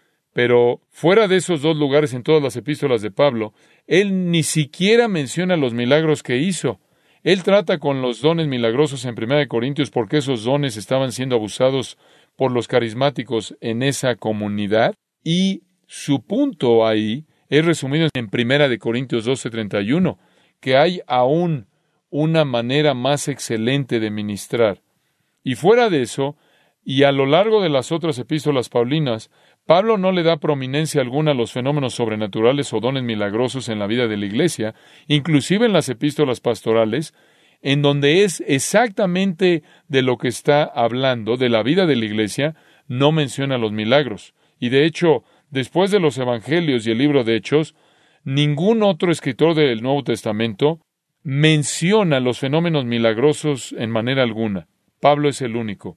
pero fuera de esos dos lugares en todas las epístolas de Pablo, él ni siquiera menciona los milagros que hizo. Él trata con los dones milagrosos en primera de Corintios porque esos dones estaban siendo abusados por los carismáticos en esa comunidad, y su punto ahí es resumido en primera de Corintios doce treinta y uno, que hay aún una manera más excelente de ministrar. Y fuera de eso, y a lo largo de las otras epístolas paulinas, Pablo no le da prominencia alguna a los fenómenos sobrenaturales o dones milagrosos en la vida de la iglesia, inclusive en las epístolas pastorales, en donde es exactamente de lo que está hablando, de la vida de la iglesia, no menciona los milagros. Y de hecho, después de los Evangelios y el libro de Hechos, ningún otro escritor del Nuevo Testamento menciona los fenómenos milagrosos en manera alguna. Pablo es el único.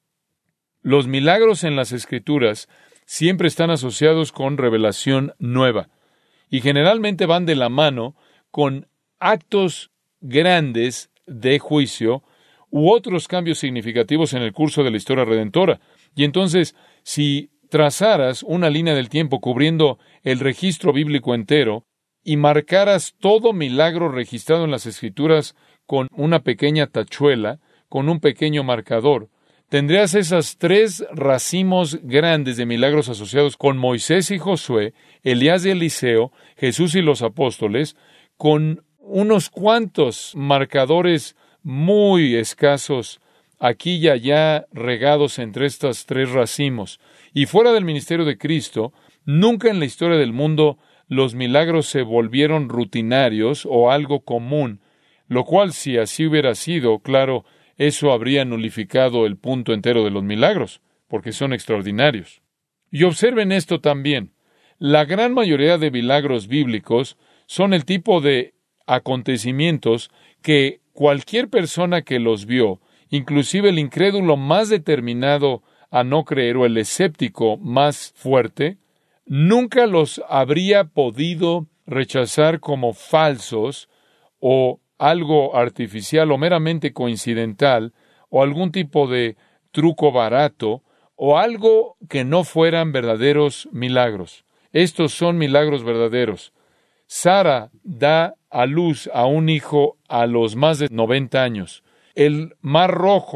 Los milagros en las Escrituras siempre están asociados con revelación nueva, y generalmente van de la mano con actos grandes de juicio u otros cambios significativos en el curso de la historia redentora. Y entonces, si trazaras una línea del tiempo cubriendo el registro bíblico entero y marcaras todo milagro registrado en las Escrituras con una pequeña tachuela, con un pequeño marcador, tendrías esas tres racimos grandes de milagros asociados con Moisés y Josué, Elías y Eliseo, Jesús y los apóstoles, con unos cuantos marcadores muy escasos aquí y allá regados entre estos tres racimos. Y fuera del ministerio de Cristo, nunca en la historia del mundo los milagros se volvieron rutinarios o algo común, lo cual, si así hubiera sido, claro, eso habría nulificado el punto entero de los milagros, porque son extraordinarios. Y observen esto también. La gran mayoría de milagros bíblicos son el tipo de acontecimientos que cualquier persona que los vio, inclusive el incrédulo más determinado a no creer o el escéptico más fuerte, nunca los habría podido rechazar como falsos o algo artificial o meramente coincidental o algún tipo de truco barato o algo que no fueran verdaderos milagros. Estos son milagros verdaderos. Sara da a luz a un hijo a los más de noventa años. El Mar Rojo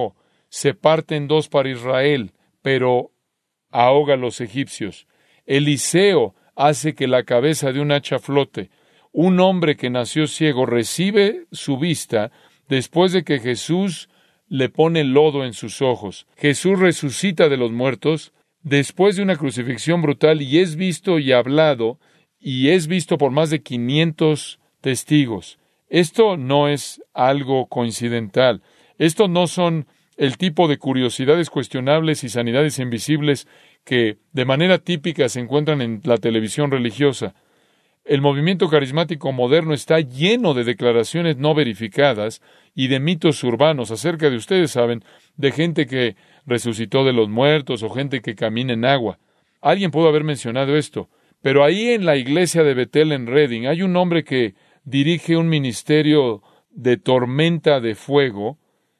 se parte en dos para Israel, pero ahoga a los egipcios. Eliseo hace que la cabeza de un hacha flote. Un hombre que nació ciego recibe su vista después de que Jesús le pone lodo en sus ojos. Jesús resucita de los muertos después de una crucifixión brutal y es visto y hablado y es visto por más de quinientos testigos. Esto no es algo coincidental. Esto no son el tipo de curiosidades cuestionables y sanidades invisibles que de manera típica se encuentran en la televisión religiosa. El movimiento carismático moderno está lleno de declaraciones no verificadas y de mitos urbanos acerca de, ustedes saben, de gente que resucitó de los muertos o gente que camina en agua. Alguien pudo haber mencionado esto, pero ahí en la iglesia de Bethel en Redding hay un hombre que dirige un ministerio de tormenta de fuego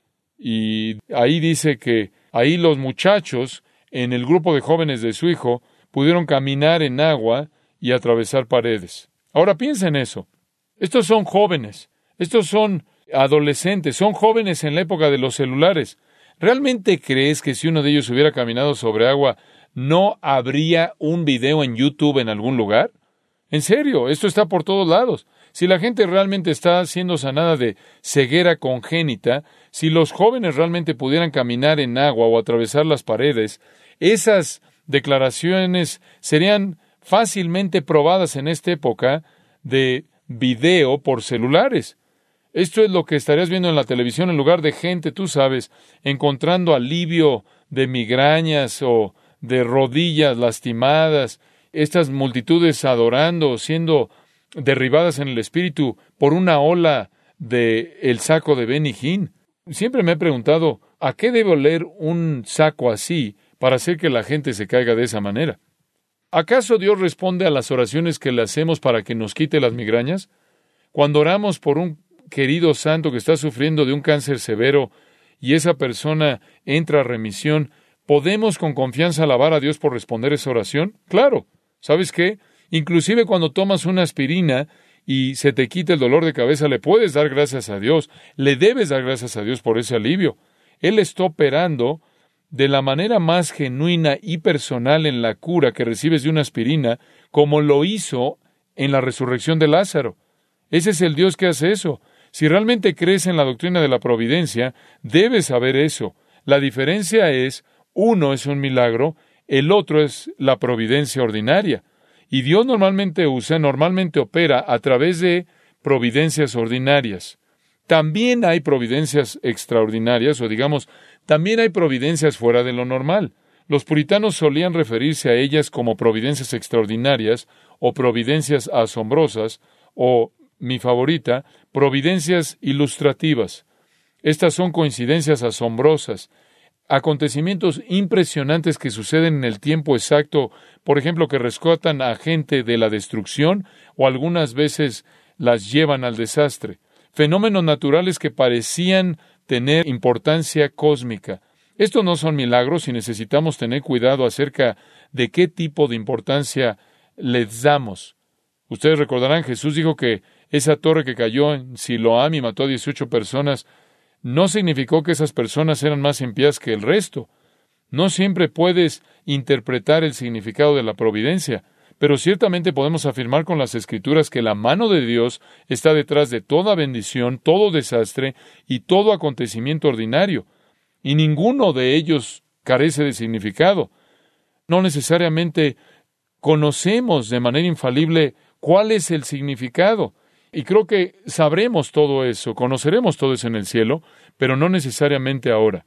y ahí dice que ahí los muchachos en el grupo de jóvenes de su hijo pudieron caminar en agua y atravesar paredes. Ahora piensa en eso. Estos son jóvenes, estos son adolescentes, son jóvenes en la época de los celulares. ¿Realmente crees que si uno de ellos hubiera caminado sobre agua, no habría un video en YouTube en algún lugar? En serio, esto está por todos lados. Si la gente realmente está siendo sanada de ceguera congénita, si los jóvenes realmente pudieran caminar en agua o atravesar las paredes, esas declaraciones serían fácilmente probadas en esta época de video por celulares. Esto es lo que estarías viendo en la televisión en lugar de gente, tú sabes, encontrando alivio de migrañas o de rodillas lastimadas, estas multitudes adorando, siendo derribadas en el espíritu por una ola de el saco de Benny Hinn. Siempre me he preguntado, ¿a qué debe oler un saco así para hacer que la gente se caiga de esa manera? ¿Acaso Dios responde a las oraciones que le hacemos para que nos quite las migrañas? Cuando oramos por un querido santo que está sufriendo de un cáncer severo y esa persona entra a remisión, ¿podemos con confianza alabar a Dios por responder esa oración? Claro. ¿Sabes qué? Inclusive cuando tomas una aspirina y se te quita el dolor de cabeza, le puedes dar gracias a Dios. Le debes dar gracias a Dios por ese alivio. Él está operando de la manera más genuina y personal en la cura que recibes de una aspirina, como lo hizo en la resurrección de Lázaro. Ese es el Dios que hace eso. Si realmente crees en la doctrina de la providencia, debes saber eso. La diferencia es, uno es un milagro, el otro es la providencia ordinaria. Y Dios normalmente usa, normalmente opera a través de providencias ordinarias. También hay providencias extraordinarias, o digamos, también hay providencias fuera de lo normal. Los puritanos solían referirse a ellas como providencias extraordinarias, o providencias asombrosas, o, mi favorita, providencias ilustrativas. Estas son coincidencias asombrosas, acontecimientos impresionantes que suceden en el tiempo exacto, por ejemplo, que rescatan a gente de la destrucción o algunas veces las llevan al desastre. Fenómenos naturales que parecían tener importancia cósmica. Estos no son milagros y necesitamos tener cuidado acerca de qué tipo de importancia les damos. Ustedes recordarán, Jesús dijo que esa torre que cayó en Siloam y mató a dieciocho personas, no significó que esas personas eran más impías que el resto. No siempre puedes interpretar el significado de la providencia, pero ciertamente podemos afirmar con las Escrituras que la mano de Dios está detrás de toda bendición, todo desastre y todo acontecimiento ordinario, y ninguno de ellos carece de significado. No necesariamente conocemos de manera infalible cuál es el significado. Y creo que sabremos todo eso, conoceremos todo eso en el cielo, pero no necesariamente ahora.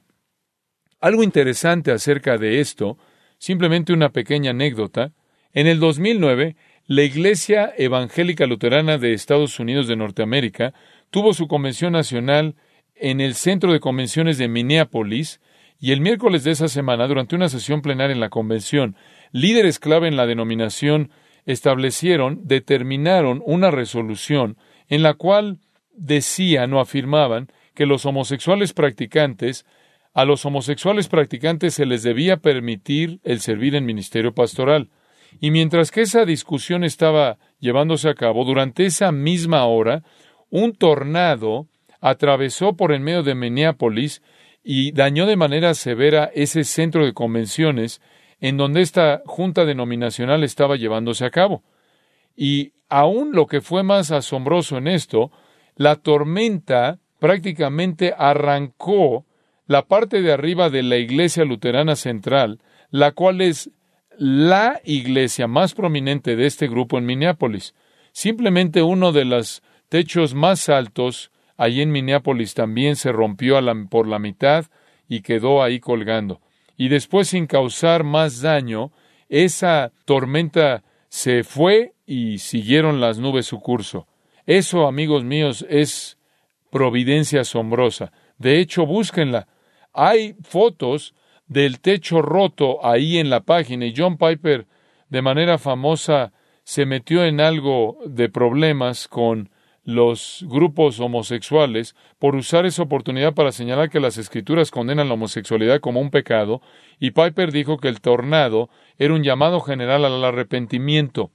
Algo interesante acerca de esto, simplemente una pequeña anécdota. En el dos mil nueve, la Iglesia Evangélica Luterana de Estados Unidos de Norteamérica tuvo su convención nacional en el Centro de Convenciones de Minneapolis, y el miércoles de esa semana, durante una sesión plenaria en la convención, líderes clave en la denominación establecieron, determinaron una resolución en la cual decían o afirmaban que los homosexuales practicantes, a los homosexuales practicantes se les debía permitir el servir en ministerio pastoral. Y mientras que esa discusión estaba llevándose a cabo, durante esa misma hora, un tornado atravesó por en medio de Minneapolis y dañó de manera severa ese centro de convenciones en donde esta junta denominacional estaba llevándose a cabo. Y aún lo que fue más asombroso en esto, la tormenta prácticamente arrancó la parte de arriba de la Iglesia Luterana Central, la cual es la iglesia más prominente de este grupo en Minneapolis. Simplemente uno de los techos más altos allí en Minneapolis también se rompió a la, por la mitad y quedó ahí colgando. Y después, sin causar más daño, esa tormenta se fue y siguieron las nubes su curso. Eso, amigos míos, es providencia asombrosa. De hecho, búsquenla. Hay fotos del techo roto ahí en la página, y John Piper, de manera famosa, se metió en algo de problemas con los grupos homosexuales por usar esa oportunidad para señalar que las Escrituras condenan la homosexualidad como un pecado, y Piper dijo que el tornado era un llamado general al arrepentimiento.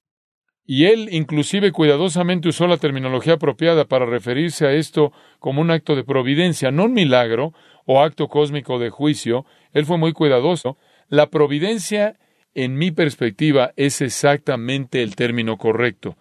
Y él inclusive cuidadosamente usó la terminología apropiada para referirse a esto como un acto de providencia, no un milagro o acto cósmico de juicio. Él fue muy cuidadoso. La providencia, en mi perspectiva, es exactamente el término correcto.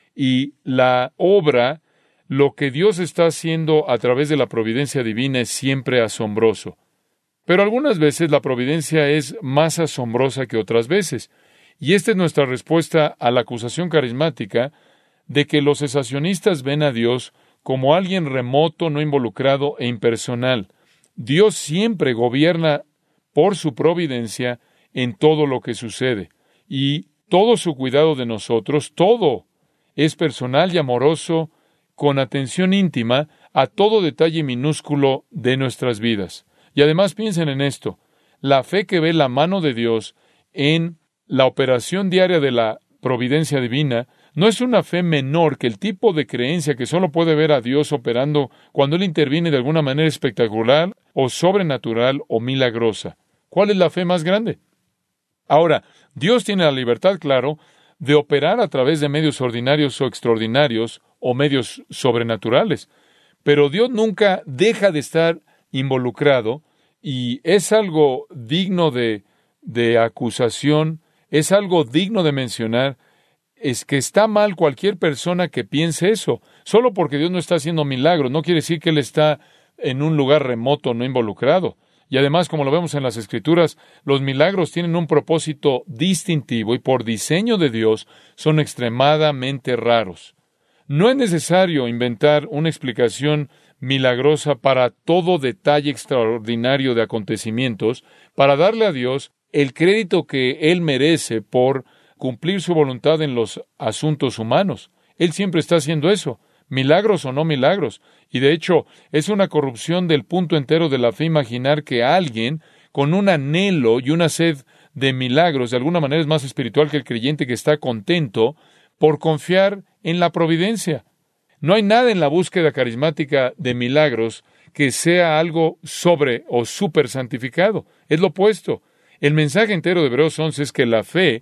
Y la obra, lo que Dios está haciendo a través de la providencia divina es siempre asombroso. Pero algunas veces la providencia es más asombrosa que otras veces. Y esta es nuestra respuesta a la acusación carismática de que los cesacionistas ven a Dios como alguien remoto, no involucrado e impersonal. Dios siempre gobierna por su providencia en todo lo que sucede. Y todo su cuidado de nosotros, todo es personal y amoroso, con atención íntima a todo detalle minúsculo de nuestras vidas. Y además piensen en esto, la fe que ve la mano de Dios en la operación diaria de la providencia divina no es una fe menor que el tipo de creencia que solo puede ver a Dios operando cuando Él interviene de alguna manera espectacular o sobrenatural o milagrosa. ¿Cuál es la fe más grande? Ahora, Dios tiene la libertad, claro, de operar a través de medios ordinarios o extraordinarios o medios sobrenaturales, pero Dios nunca deja de estar involucrado y es algo digno de, de acusación. Es algo digno de mencionar, es que está mal cualquier persona que piense eso. Solo porque Dios no está haciendo milagros, no quiere decir que Él está en un lugar remoto, no involucrado. Y además, como lo vemos en las Escrituras, los milagros tienen un propósito distintivo y por diseño de Dios son extremadamente raros. No es necesario inventar una explicación milagrosa para todo detalle extraordinario de acontecimientos para darle a Dios el crédito que Él merece por cumplir su voluntad en los asuntos humanos. Él siempre está haciendo eso, milagros o no milagros. Y de hecho, es una corrupción del punto entero de la fe imaginar que alguien con un anhelo y una sed de milagros, de alguna manera es más espiritual que el creyente que está contento por confiar en la providencia. No hay nada en la búsqueda carismática de milagros que sea algo sobre o súper santificado. Es lo opuesto. El mensaje entero de Hebreos once es que la fe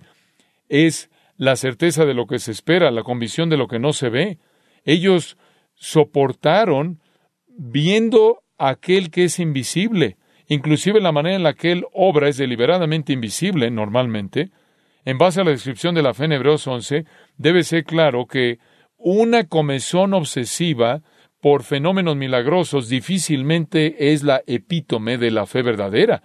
es la certeza de lo que se espera, la convicción de lo que no se ve. Ellos soportaron viendo a aquel que es invisible. Inclusive la manera en la que Él obra es deliberadamente invisible, normalmente. En base a la descripción de la fe en Hebreos once, debe ser claro que una comezón obsesiva por fenómenos milagrosos difícilmente es la epítome de la fe verdadera.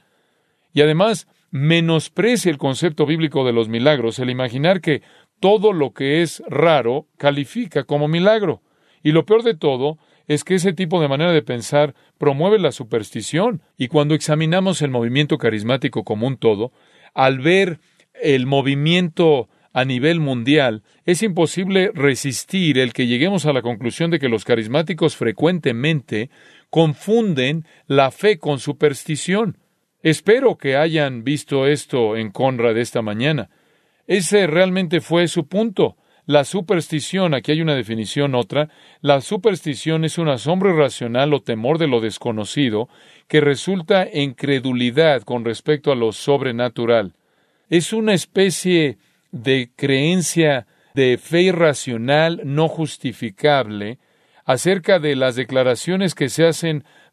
Y además, menosprecia el concepto bíblico de los milagros, el imaginar que todo lo que es raro califica como milagro. Y lo peor de todo es que ese tipo de manera de pensar promueve la superstición. Y cuando examinamos el movimiento carismático como un todo, al ver el movimiento a nivel mundial, es imposible resistir el que lleguemos a la conclusión de que los carismáticos frecuentemente confunden la fe con superstición. Espero que hayan visto esto en Conrad esta mañana. Ese realmente fue su punto. La superstición, aquí hay una definición otra, la superstición es un asombro irracional o temor de lo desconocido que resulta en credulidad con respecto a lo sobrenatural. Es una especie de creencia de fe irracional no justificable acerca de las declaraciones que se hacen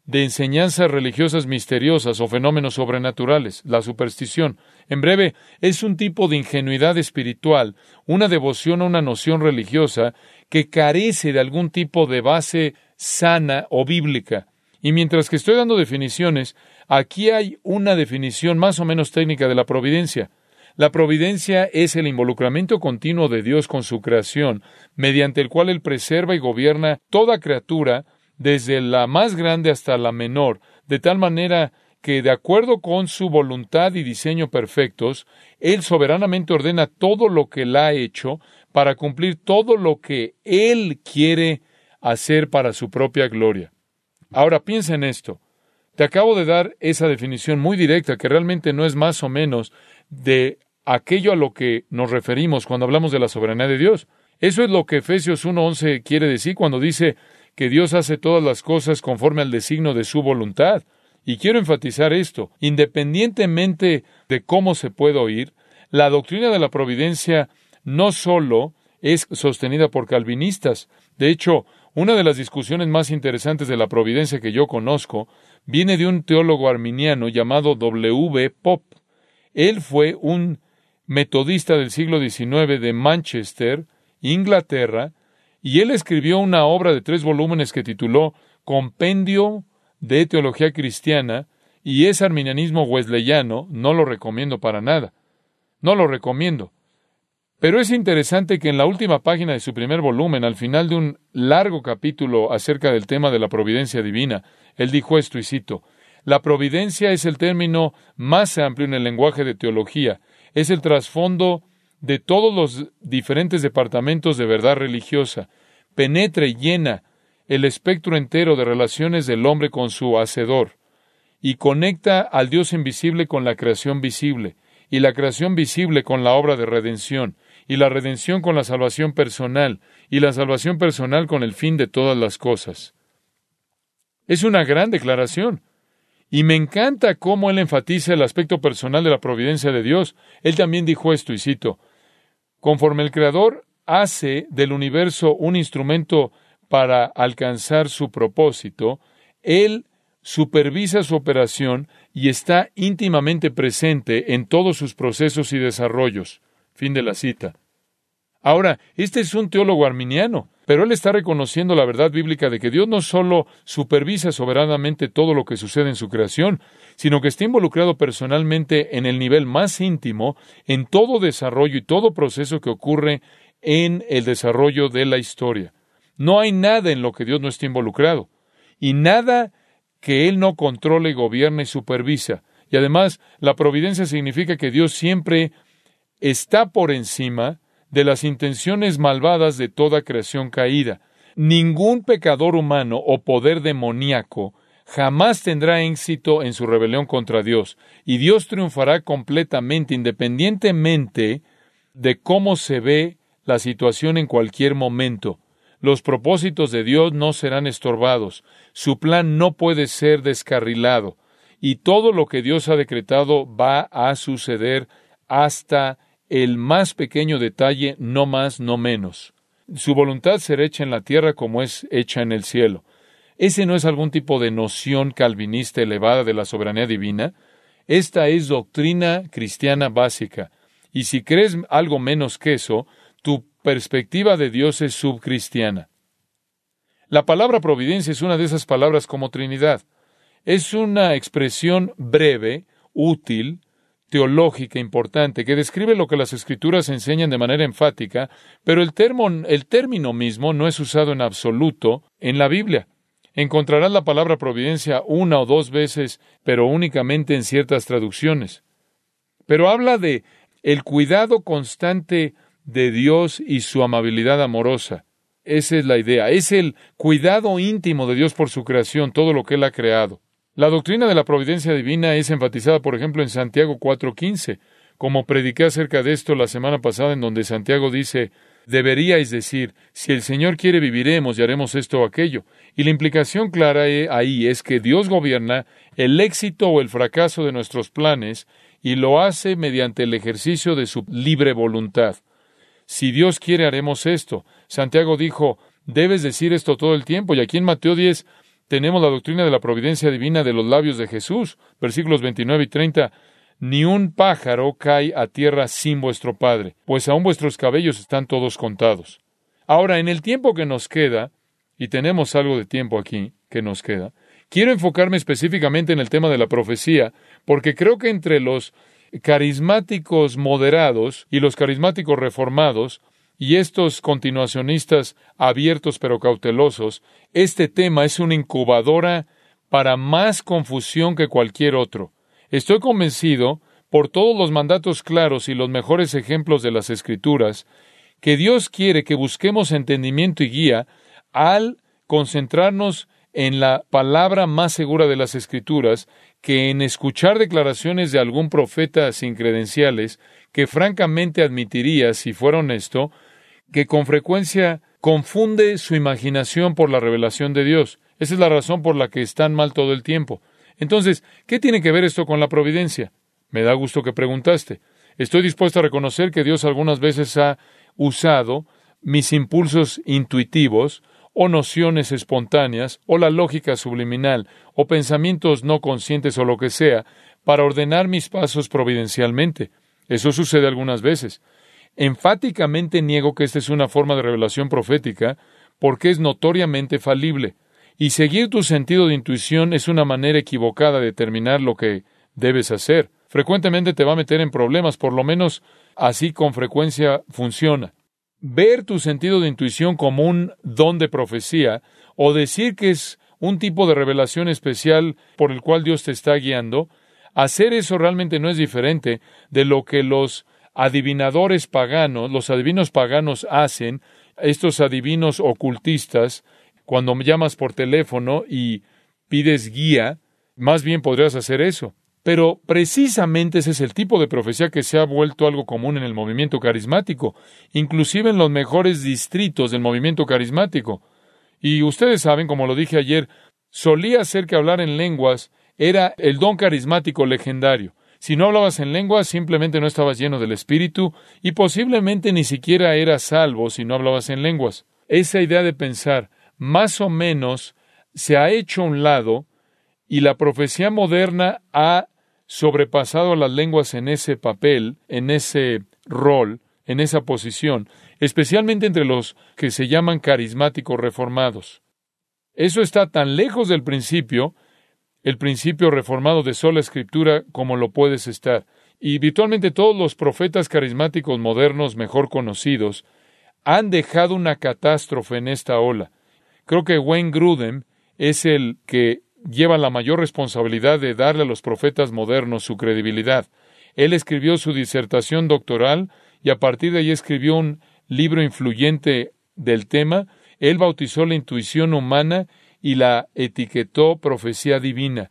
de enseñanzas religiosas misteriosas o fenómenos sobrenaturales, la superstición. En breve, es un tipo de ingenuidad espiritual, una devoción a una noción religiosa que carece de algún tipo de base sana o bíblica. Y mientras que estoy dando definiciones, aquí hay una definición más o menos técnica de la providencia. La providencia es el involucramiento continuo de Dios con su creación, mediante el cual Él preserva y gobierna toda criatura, desde la más grande hasta la menor, de tal manera que, de acuerdo con su voluntad y diseño perfectos, Él soberanamente ordena todo lo que Él ha hecho para cumplir todo lo que Él quiere hacer para su propia gloria. Ahora piensa en esto. Te acabo de dar esa definición muy directa, que realmente no es más o menos de aquello a lo que nos referimos cuando hablamos de la soberanía de Dios. Eso es lo que Efesios uno once quiere decir cuando dice que Dios hace todas las cosas conforme al designio de su voluntad. Y quiero enfatizar esto, independientemente de cómo se pueda oír, la doctrina de la providencia no solo es sostenida por calvinistas. De hecho, una de las discusiones más interesantes de la providencia que yo conozco viene de un teólogo arminiano llamado W B Pop. Él fue un metodista del siglo diecinueve de Manchester, Inglaterra, y él escribió una obra de tres volúmenes que tituló Compendio de Teología Cristiana, y es arminianismo wesleyano. No lo recomiendo para nada. No lo recomiendo. Pero es interesante que en la última página de su primer volumen, al final de un largo capítulo acerca del tema de la providencia divina, él dijo esto, y cito: la providencia es el término más amplio en el lenguaje de teología. Es el trasfondo de todos los diferentes departamentos de verdad religiosa. Penetra y llena el espectro entero de relaciones del hombre con su Hacedor, y conecta al Dios invisible con la creación visible, y la creación visible con la obra de redención, y la redención con la salvación personal, y la salvación personal con el fin de todas las cosas. Es una gran declaración. Y me encanta cómo él enfatiza el aspecto personal de la providencia de Dios. Él también dijo esto, y cito: conforme el Creador hace del universo un instrumento para alcanzar su propósito, Él supervisa su operación y está íntimamente presente en todos sus procesos y desarrollos. Fin de la cita. Ahora, este es un teólogo arminiano, pero él está reconociendo la verdad bíblica de que Dios no solo supervisa soberanamente todo lo que sucede en su creación, sino que está involucrado personalmente en el nivel más íntimo, en todo desarrollo y todo proceso que ocurre en el desarrollo de la historia. No hay nada en lo que Dios no esté involucrado, y nada que Él no controle, gobierne y supervisa. Y además, la providencia significa que Dios siempre está por encima de las intenciones malvadas de toda creación caída. Ningún pecador humano o poder demoníaco jamás tendrá éxito en su rebelión contra Dios, y Dios triunfará completamente, independientemente de cómo se ve la situación en cualquier momento. Los propósitos de Dios no serán estorbados, su plan no puede ser descarrilado, y todo lo que Dios ha decretado va a suceder hasta el más pequeño detalle, no más, no menos. Su voluntad será hecha en la tierra como es hecha en el cielo. Ese no es algún tipo de noción calvinista elevada de la soberanía divina. Esta es doctrina cristiana básica. Y si crees algo menos que eso, tu perspectiva de Dios es subcristiana. La palabra providencia es una de esas palabras como Trinidad. Es una expresión breve, útil, teológica importante, que describe lo que las Escrituras enseñan de manera enfática, pero el, termo, el término mismo no es usado en absoluto en la Biblia. Encontrarás la palabra providencia una o dos veces, pero únicamente en ciertas traducciones. Pero habla de el cuidado constante de Dios y su amabilidad amorosa. Esa es la idea. Es el cuidado íntimo de Dios por su creación, todo lo que Él ha creado. La doctrina de la providencia divina es enfatizada, por ejemplo, en Santiago cuatro quince, como prediqué acerca de esto la semana pasada, en donde Santiago dice: deberíais decir, si el Señor quiere viviremos y haremos esto o aquello. Y la implicación clara ahí es que Dios gobierna el éxito o el fracaso de nuestros planes y lo hace mediante el ejercicio de su libre voluntad. Si Dios quiere, haremos esto. Santiago dijo: debes decir esto todo el tiempo. Y aquí en Mateo diez tenemos la doctrina de la providencia divina de los labios de Jesús. Versículos veintinueve y treinta. Ni un pájaro cae a tierra sin vuestro Padre, pues aún vuestros cabellos están todos contados. Ahora, en el tiempo que nos queda, y tenemos algo de tiempo aquí que nos queda, quiero enfocarme específicamente en el tema de la profecía, porque creo que entre los carismáticos moderados y los carismáticos reformados, y estos continuacionistas abiertos pero cautelosos, este tema es una incubadora para más confusión que cualquier otro. Estoy convencido, por todos los mandatos claros y los mejores ejemplos de las Escrituras, que Dios quiere que busquemos entendimiento y guía al concentrarnos en la palabra más segura de las Escrituras que en escuchar declaraciones de algún profeta sin credenciales que francamente admitiría, si fuera honesto, que con frecuencia confunde su imaginación por la revelación de Dios. Esa es la razón por la que están mal todo el tiempo. Entonces, ¿qué tiene que ver esto con la providencia? Me da gusto que preguntaste. Estoy dispuesto a reconocer que Dios algunas veces ha usado mis impulsos intuitivos o nociones espontáneas o la lógica subliminal o pensamientos no conscientes o lo que sea para ordenar mis pasos providencialmente. Eso sucede algunas veces. Enfáticamente niego que esta es una forma de revelación profética porque es notoriamente falible. Y seguir tu sentido de intuición es una manera equivocada de determinar lo que debes hacer. Frecuentemente te va a meter en problemas, por lo menos así con frecuencia funciona. Ver tu sentido de intuición como un don de profecía o decir que es un tipo de revelación especial por el cual Dios te está guiando, hacer eso realmente no es diferente de lo que los adivinadores paganos, los adivinos paganos hacen, estos adivinos ocultistas. Cuando me llamas por teléfono y pides guía, más bien podrías hacer eso. Pero precisamente ese es el tipo de profecía que se ha vuelto algo común en el movimiento carismático, inclusive en los mejores distritos del movimiento carismático. Y ustedes saben, como lo dije ayer, solía ser que hablar en lenguas era el don carismático legendario. Si no hablabas en lenguas, simplemente no estabas lleno del Espíritu y posiblemente ni siquiera eras salvo si no hablabas en lenguas. Esa idea de pensar más o menos se ha hecho a un lado y la profecía moderna ha sobrepasado a las lenguas en ese papel, en ese rol, en esa posición, especialmente entre los que se llaman carismáticos reformados. Eso está tan lejos del principio, el principio reformado de sola Escritura, como lo puedes estar. Y virtualmente todos los profetas carismáticos modernos mejor conocidos han dejado una catástrofe en esta ola. Creo que Wayne Grudem es el que lleva la mayor responsabilidad de darle a los profetas modernos su credibilidad. Él escribió su disertación doctoral y a partir de ahí escribió un libro influyente del tema. Él bautizó la intuición humana y la etiquetó profecía divina.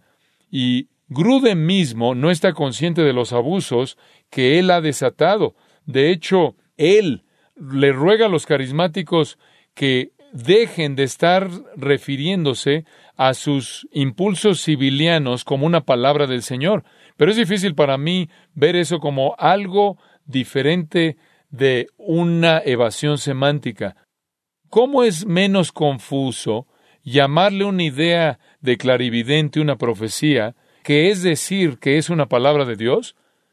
Y Grudem mismo no está consciente de los abusos que él ha desatado. De hecho, él le ruega a los carismáticos que dejen de estar refiriéndose a sus impulsos civilianos como una palabra del Señor. Pero es difícil para mí ver eso como algo diferente de una evasión semántica. ¿Cómo es menos confuso llamarle una idea de clarividente una profecía, que es decir que es una palabra de Dios?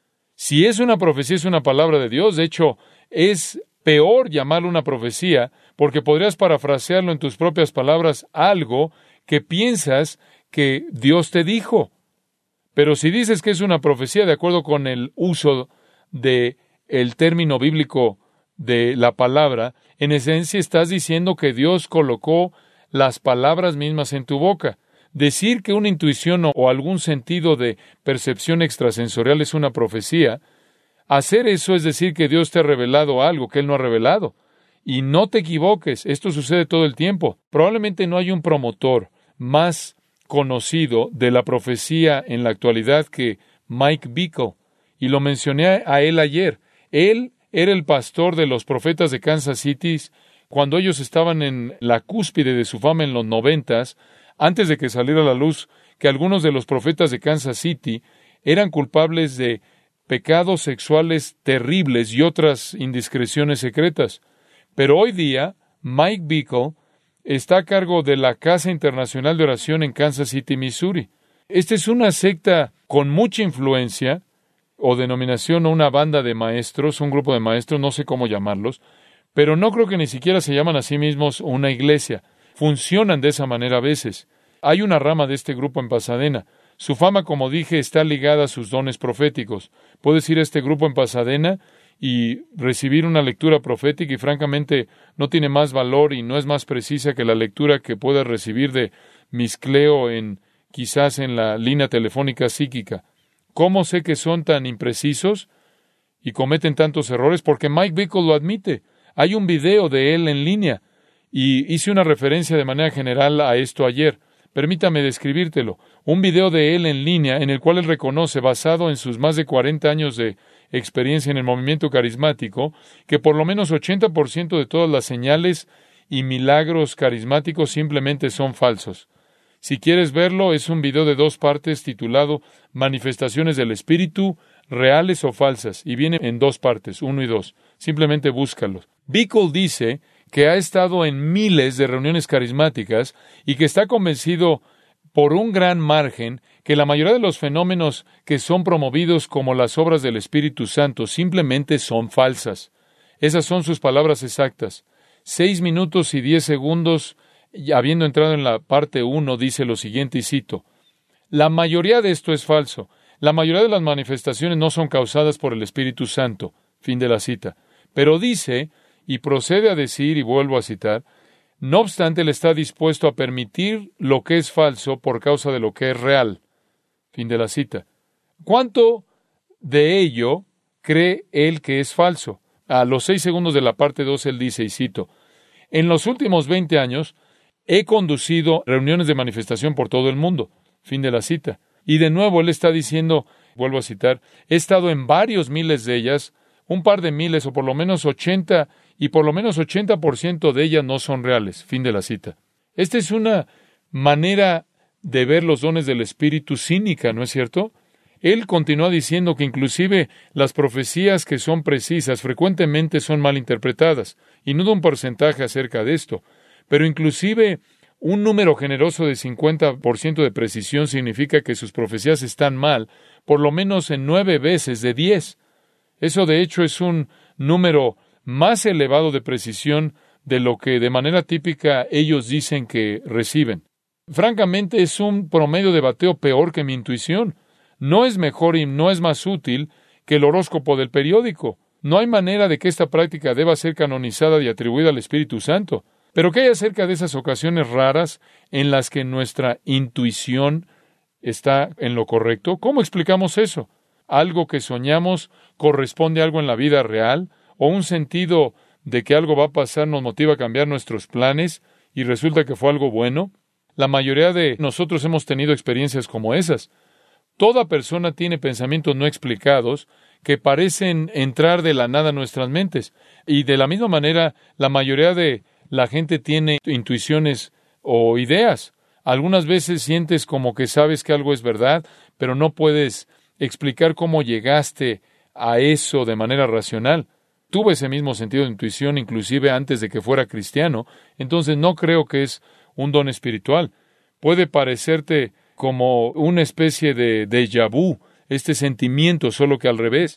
Si es una profecía, es una palabra de Dios. De hecho, es peor llamarlo una profecía, porque podrías parafrasearlo en tus propias palabras, algo que piensas que Dios te dijo. Pero si dices que es una profecía de acuerdo con el uso de el término bíblico de la palabra, en esencia estás diciendo que Dios colocó las palabras mismas en tu boca. Decir que una intuición o algún sentido de percepción extrasensorial es una profecía, hacer eso es decir que Dios te ha revelado algo que Él no ha revelado. Y no te equivoques, esto sucede todo el tiempo. Probablemente no hay un promotor más conocido de la profecía en la actualidad que Mike Bickle, y lo mencioné a él ayer. Él era el pastor de los profetas de Kansas City cuando ellos estaban en la cúspide de su fama en los noventas, antes de que saliera a la luz que algunos de los profetas de Kansas City eran culpables de pecados sexuales terribles y otras indiscreciones secretas. Pero hoy día, Mike Bickle está a cargo de la Casa Internacional de Oración en Kansas City, Missouri. Esta es una secta con mucha influencia, o denominación, o una banda de maestros, un grupo de maestros, no sé cómo llamarlos, pero no creo que ni siquiera se llaman a sí mismos una iglesia. Funcionan de esa manera a veces. Hay una rama de este grupo en Pasadena. Su fama, como dije, está ligada a sus dones proféticos. Puedes ir a este grupo en Pasadena y recibir una lectura profética y francamente no tiene más valor y no es más precisa que la lectura que puedas recibir de Miscleo en quizás en la línea telefónica psíquica. ¿Cómo sé que son tan imprecisos y cometen tantos errores? Porque Mike Bickle lo admite. Hay un video de él en línea y hice una referencia de manera general a esto ayer. Permítame describírtelo. Un video de él en línea en el cual él reconoce, basado en sus más de cuarenta años de experiencia en el movimiento carismático, que por lo menos ochenta por ciento de todas las señales y milagros carismáticos simplemente son falsos. Si quieres verlo, es un video de dos partes titulado Manifestaciones del Espíritu, reales o falsas, y viene en dos partes, uno y dos. Simplemente búscalos. Bickle dice que ha estado en miles de reuniones carismáticas y que está convencido por un gran margen que la mayoría de los fenómenos que son promovidos como las obras del Espíritu Santo simplemente son falsas. Esas son sus palabras exactas. Seis minutos y diez segundos, habiendo entrado en la parte uno, dice lo siguiente, y cito: la mayoría de esto es falso. La mayoría de las manifestaciones no son causadas por el Espíritu Santo. Fin de la cita. Pero dice, y procede a decir, y vuelvo a citar, no obstante, él está dispuesto a permitir lo que es falso por causa de lo que es real. Fin de la cita. ¿Cuánto de ello cree él que es falso? A los seis segundos de la parte dos, él dice, y cito: en los últimos veinte años he conducido reuniones de manifestación por todo el mundo. Fin de la cita. Y de nuevo él está diciendo, vuelvo a citar, he estado en varios miles de ellas, un par de miles o por lo menos ochenta, y por lo menos ochenta por ciento de ellas no son reales. Fin de la cita. Esta es una manera de ver los dones del Espíritu cínica, ¿no es cierto? Él continúa diciendo que inclusive las profecías que son precisas frecuentemente son mal interpretadas, y no da un porcentaje acerca de esto, pero inclusive un número generoso de cincuenta por ciento de precisión significa que sus profecías están mal, por lo menos en nueve veces de diez. Eso de hecho es un número más elevado de precisión de lo que de manera típica ellos dicen que reciben. Francamente es un promedio de bateo peor que mi intuición. No es mejor y no es más útil que el horóscopo del periódico. No hay manera de que esta práctica deba ser canonizada y atribuida al Espíritu Santo. Pero ¿qué hay acerca de esas ocasiones raras en las que nuestra intuición está en lo correcto? ¿Cómo explicamos eso? ¿Algo que soñamos corresponde a algo en la vida real? ¿O un sentido de que algo va a pasar nos motiva a cambiar nuestros planes y resulta que fue algo bueno? La mayoría de nosotros hemos tenido experiencias como esas. Toda persona tiene pensamientos no explicados que parecen entrar de la nada a nuestras mentes. Y de la misma manera, la mayoría de la gente tiene intuiciones o ideas. Algunas veces sientes como que sabes que algo es verdad, pero no puedes explicar cómo llegaste a eso de manera racional. Tuve ese mismo sentido de intuición inclusive antes de que fuera cristiano, entonces no creo que es un don espiritual. Puede parecerte como una especie de déjà vu, este sentimiento, solo que al revés.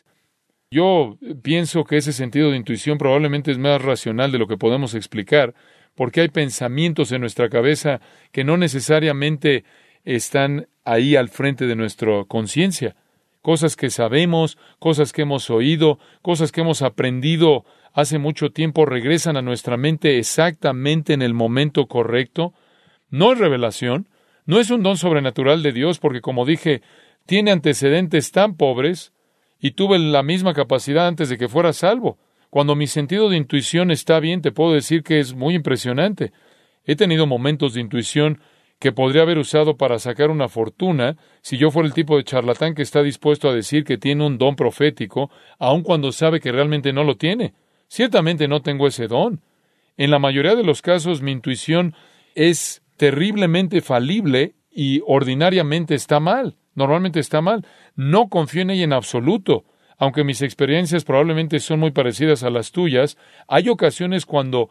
Yo pienso que ese sentido de intuición probablemente es más racional de lo que podemos explicar, porque hay pensamientos en nuestra cabeza que no necesariamente están ahí al frente de nuestra conciencia. Cosas que sabemos, cosas que hemos oído, cosas que hemos aprendido hace mucho tiempo regresan a nuestra mente exactamente en el momento correcto. No es revelación, no es un don sobrenatural de Dios, porque como dije, tiene antecedentes tan pobres y tuve la misma capacidad antes de que fuera salvo. Cuando mi sentido de intuición está bien, te puedo decir que es muy impresionante. He tenido momentos de intuición que podría haber usado para sacar una fortuna si yo fuera el tipo de charlatán que está dispuesto a decir que tiene un don profético, aun cuando sabe que realmente no lo tiene. Ciertamente no tengo ese don. En la mayoría de los casos, mi intuición es terriblemente falible y ordinariamente está mal. Normalmente está mal. No confío en ella en absoluto. Aunque mis experiencias probablemente son muy parecidas a las tuyas, hay ocasiones cuando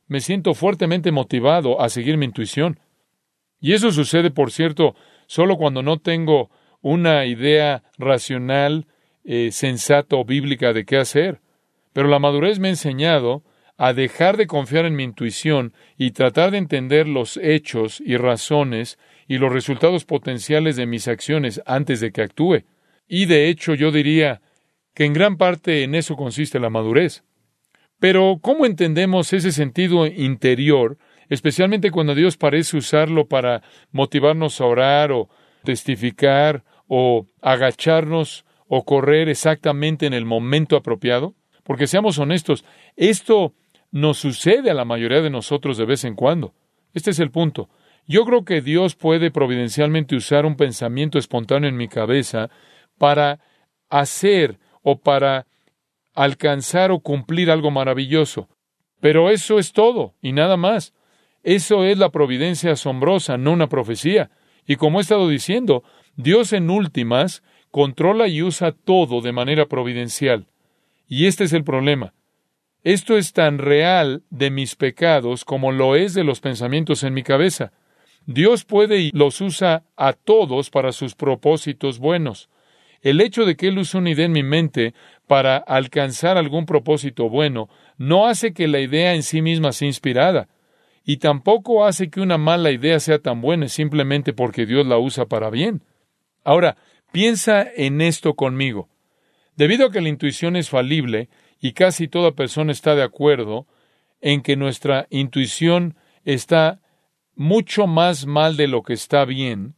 me siento fuertemente motivado a seguir mi intuición. Y eso sucede, por cierto, solo cuando no tengo una idea racional, eh, sensata o bíblica de qué hacer. Pero la madurez me ha enseñado a dejar de confiar en mi intuición y tratar de entender los hechos y razones y los resultados potenciales de mis acciones antes de que actúe. Y de hecho yo diría que en gran parte en eso consiste la madurez. Pero ¿cómo entendemos ese sentido interior, especialmente cuando Dios parece usarlo para motivarnos a orar o testificar o agacharnos o correr exactamente en el momento apropiado? Porque seamos honestos, esto nos sucede a la mayoría de nosotros de vez en cuando. Este es el punto. Yo creo que Dios puede providencialmente usar un pensamiento espontáneo en mi cabeza para hacer o para alcanzar o cumplir algo maravilloso. Pero eso es todo y nada más. Eso es la providencia asombrosa, no una profecía. Y como he estado diciendo, Dios en últimas controla y usa todo de manera providencial. Y este es el problema. Esto es tan real de mis pecados como lo es de los pensamientos en mi cabeza. Dios puede y los usa a todos para sus propósitos buenos. El hecho de que Él use una idea en mi mente para alcanzar algún propósito bueno no hace que la idea en sí misma sea inspirada. Y tampoco hace que una mala idea sea tan buena simplemente porque Dios la usa para bien. Ahora, piensa en esto conmigo. Debido a que la intuición es falible, y casi toda persona está de acuerdo en que nuestra intuición está mucho más mal de lo que está bien,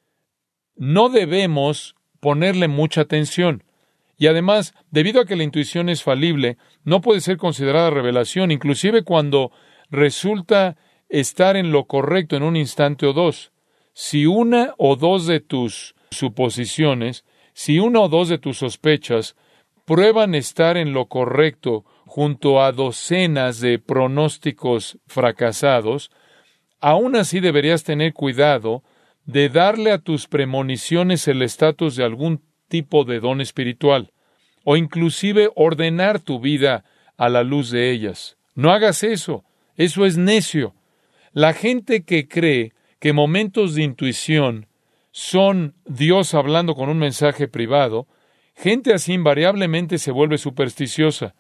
no debemos ponerle mucha atención. Y además, debido a que la intuición es falible, no puede ser considerada revelación, inclusive cuando resulta estar en lo correcto en un instante o dos. Si una o dos de tus suposiciones, si una o dos de tus sospechas prueban estar en lo correcto junto a docenas de pronósticos fracasados, aún así deberías tener cuidado de darle a tus premoniciones el estatus de algún tipo de don espiritual, o inclusive ordenar tu vida a la luz de ellas. No hagas eso, eso es necio. La gente que cree que momentos de intuición son Dios hablando con un mensaje privado, gente así invariablemente se vuelve supersticiosa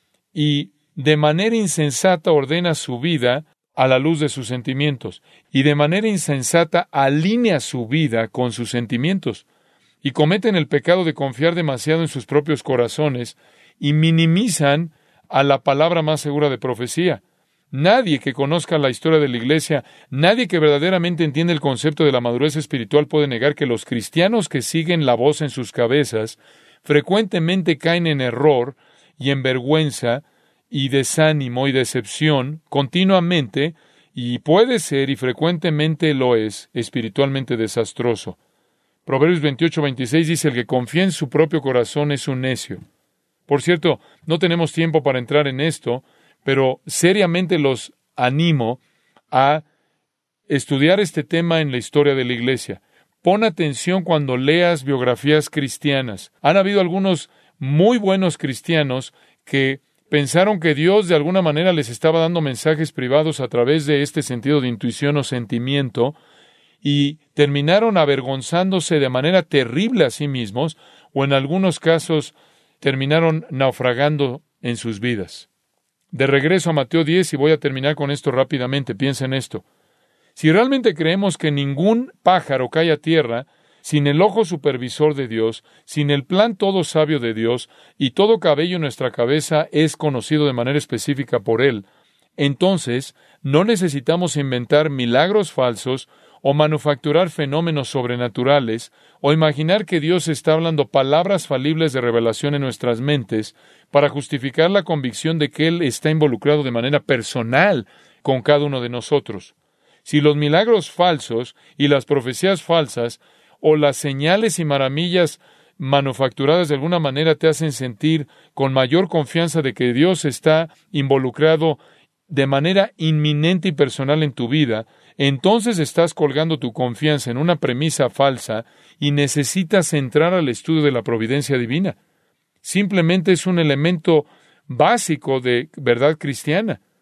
y de manera insensata ordena su vida a la luz de sus sentimientos y de manera insensata alinea su vida con sus sentimientos y cometen el pecado de confiar demasiado en sus propios corazones y minimizan a la palabra más segura de profecía. Nadie que conozca la historia de la Iglesia, nadie que verdaderamente entiende el concepto de la madurez espiritual puede negar que los cristianos que siguen la voz en sus cabezas frecuentemente caen en error y en vergüenza y desánimo y decepción continuamente, y puede ser, y frecuentemente lo es, espiritualmente desastroso. Proverbios veintiocho veintiséis dice: el que confía en su propio corazón es un necio. Por cierto, no tenemos tiempo para entrar en esto, pero seriamente los animo a estudiar este tema en la historia de la Iglesia. Pon atención cuando leas biografías cristianas. Han habido algunos muy buenos cristianos que pensaron que Dios de alguna manera les estaba dando mensajes privados a través de este sentido de intuición o sentimiento y terminaron avergonzándose de manera terrible a sí mismos, o en algunos casos terminaron naufragando en sus vidas. De regreso a Mateo diez, y voy a terminar con esto rápidamente, piensa en esto. Si realmente creemos que ningún pájaro cae a tierra sin el ojo supervisor de Dios, sin el plan todo sabio de Dios, y todo cabello en nuestra cabeza es conocido de manera específica por Él, entonces no necesitamos inventar milagros falsos o manufacturar fenómenos sobrenaturales, o imaginar que Dios está hablando palabras falibles de revelación en nuestras mentes para justificar la convicción de que Él está involucrado de manera personal con cada uno de nosotros. Si los milagros falsos y las profecías falsas o las señales y maravillas manufacturadas de alguna manera te hacen sentir con mayor confianza de que Dios está involucrado de manera inminente y personal en tu vida, entonces estás colgando tu confianza en una premisa falsa y necesitas entrar al estudio de la providencia divina. Simplemente es un elemento básico de verdad cristiana.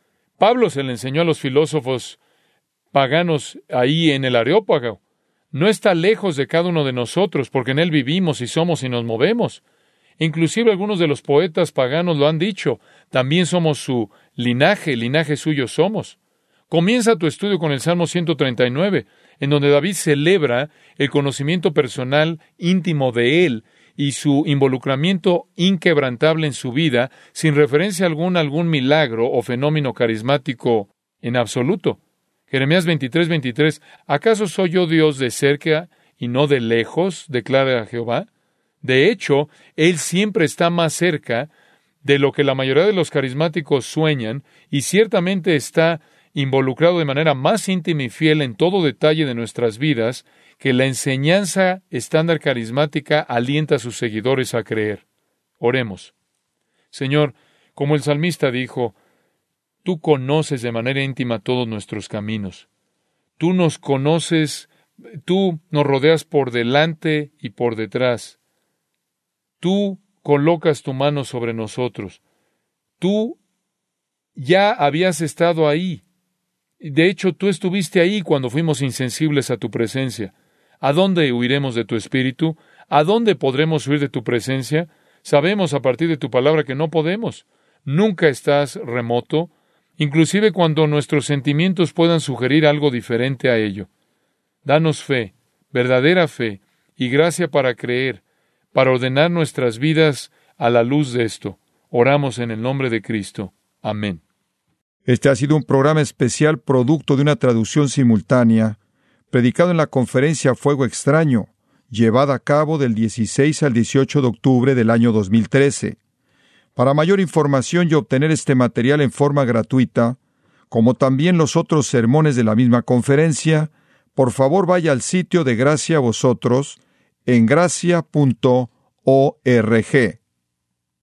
Pablo se le enseñó a los filósofos paganos ahí en el Areópago. No está lejos de cada uno de nosotros, porque en él vivimos y somos y nos movemos. Inclusive algunos de los poetas paganos lo han dicho. También somos su linaje, linaje suyo somos. Comienza tu estudio con el Salmo ciento treinta y nueve, en donde David celebra el conocimiento personal íntimo de él y su involucramiento inquebrantable en su vida, sin referencia alguna a algún milagro o fenómeno carismático en absoluto. Jeremías veintitrés, veintitrés, ¿acaso soy yo Dios de cerca y no de lejos?, declara Jehová. De hecho, Él siempre está más cerca de lo que la mayoría de los carismáticos sueñan, y ciertamente está involucrado de manera más íntima y fiel en todo detalle de nuestras vidas, que la enseñanza estándar carismática alienta a sus seguidores a creer. Oremos. Señor, como el salmista dijo, Tú conoces de manera íntima todos nuestros caminos. Tú nos conoces, tú nos rodeas por delante y por detrás. Tú colocas tu mano sobre nosotros. Tú ya habías estado ahí. De hecho, tú estuviste ahí cuando fuimos insensibles a tu presencia. ¿A dónde huiremos de tu espíritu? ¿A dónde podremos huir de tu presencia? Sabemos a partir de tu palabra que no podemos. Nunca estás remoto, inclusive cuando nuestros sentimientos puedan sugerir algo diferente a ello. Danos fe, verdadera fe, y gracia para creer, para ordenar nuestras vidas a la luz de esto. Oramos en el nombre de Cristo. Amén. Este ha sido un programa especial producto de una traducción simultánea, predicado en la conferencia Fuego Extraño, llevada a cabo del dieciséis al dieciocho de octubre del año dos mil trece. Para mayor información y obtener este material en forma gratuita, como también los otros sermones de la misma conferencia, por favor vaya al sitio de Gracia a Vosotros en gracia punto org.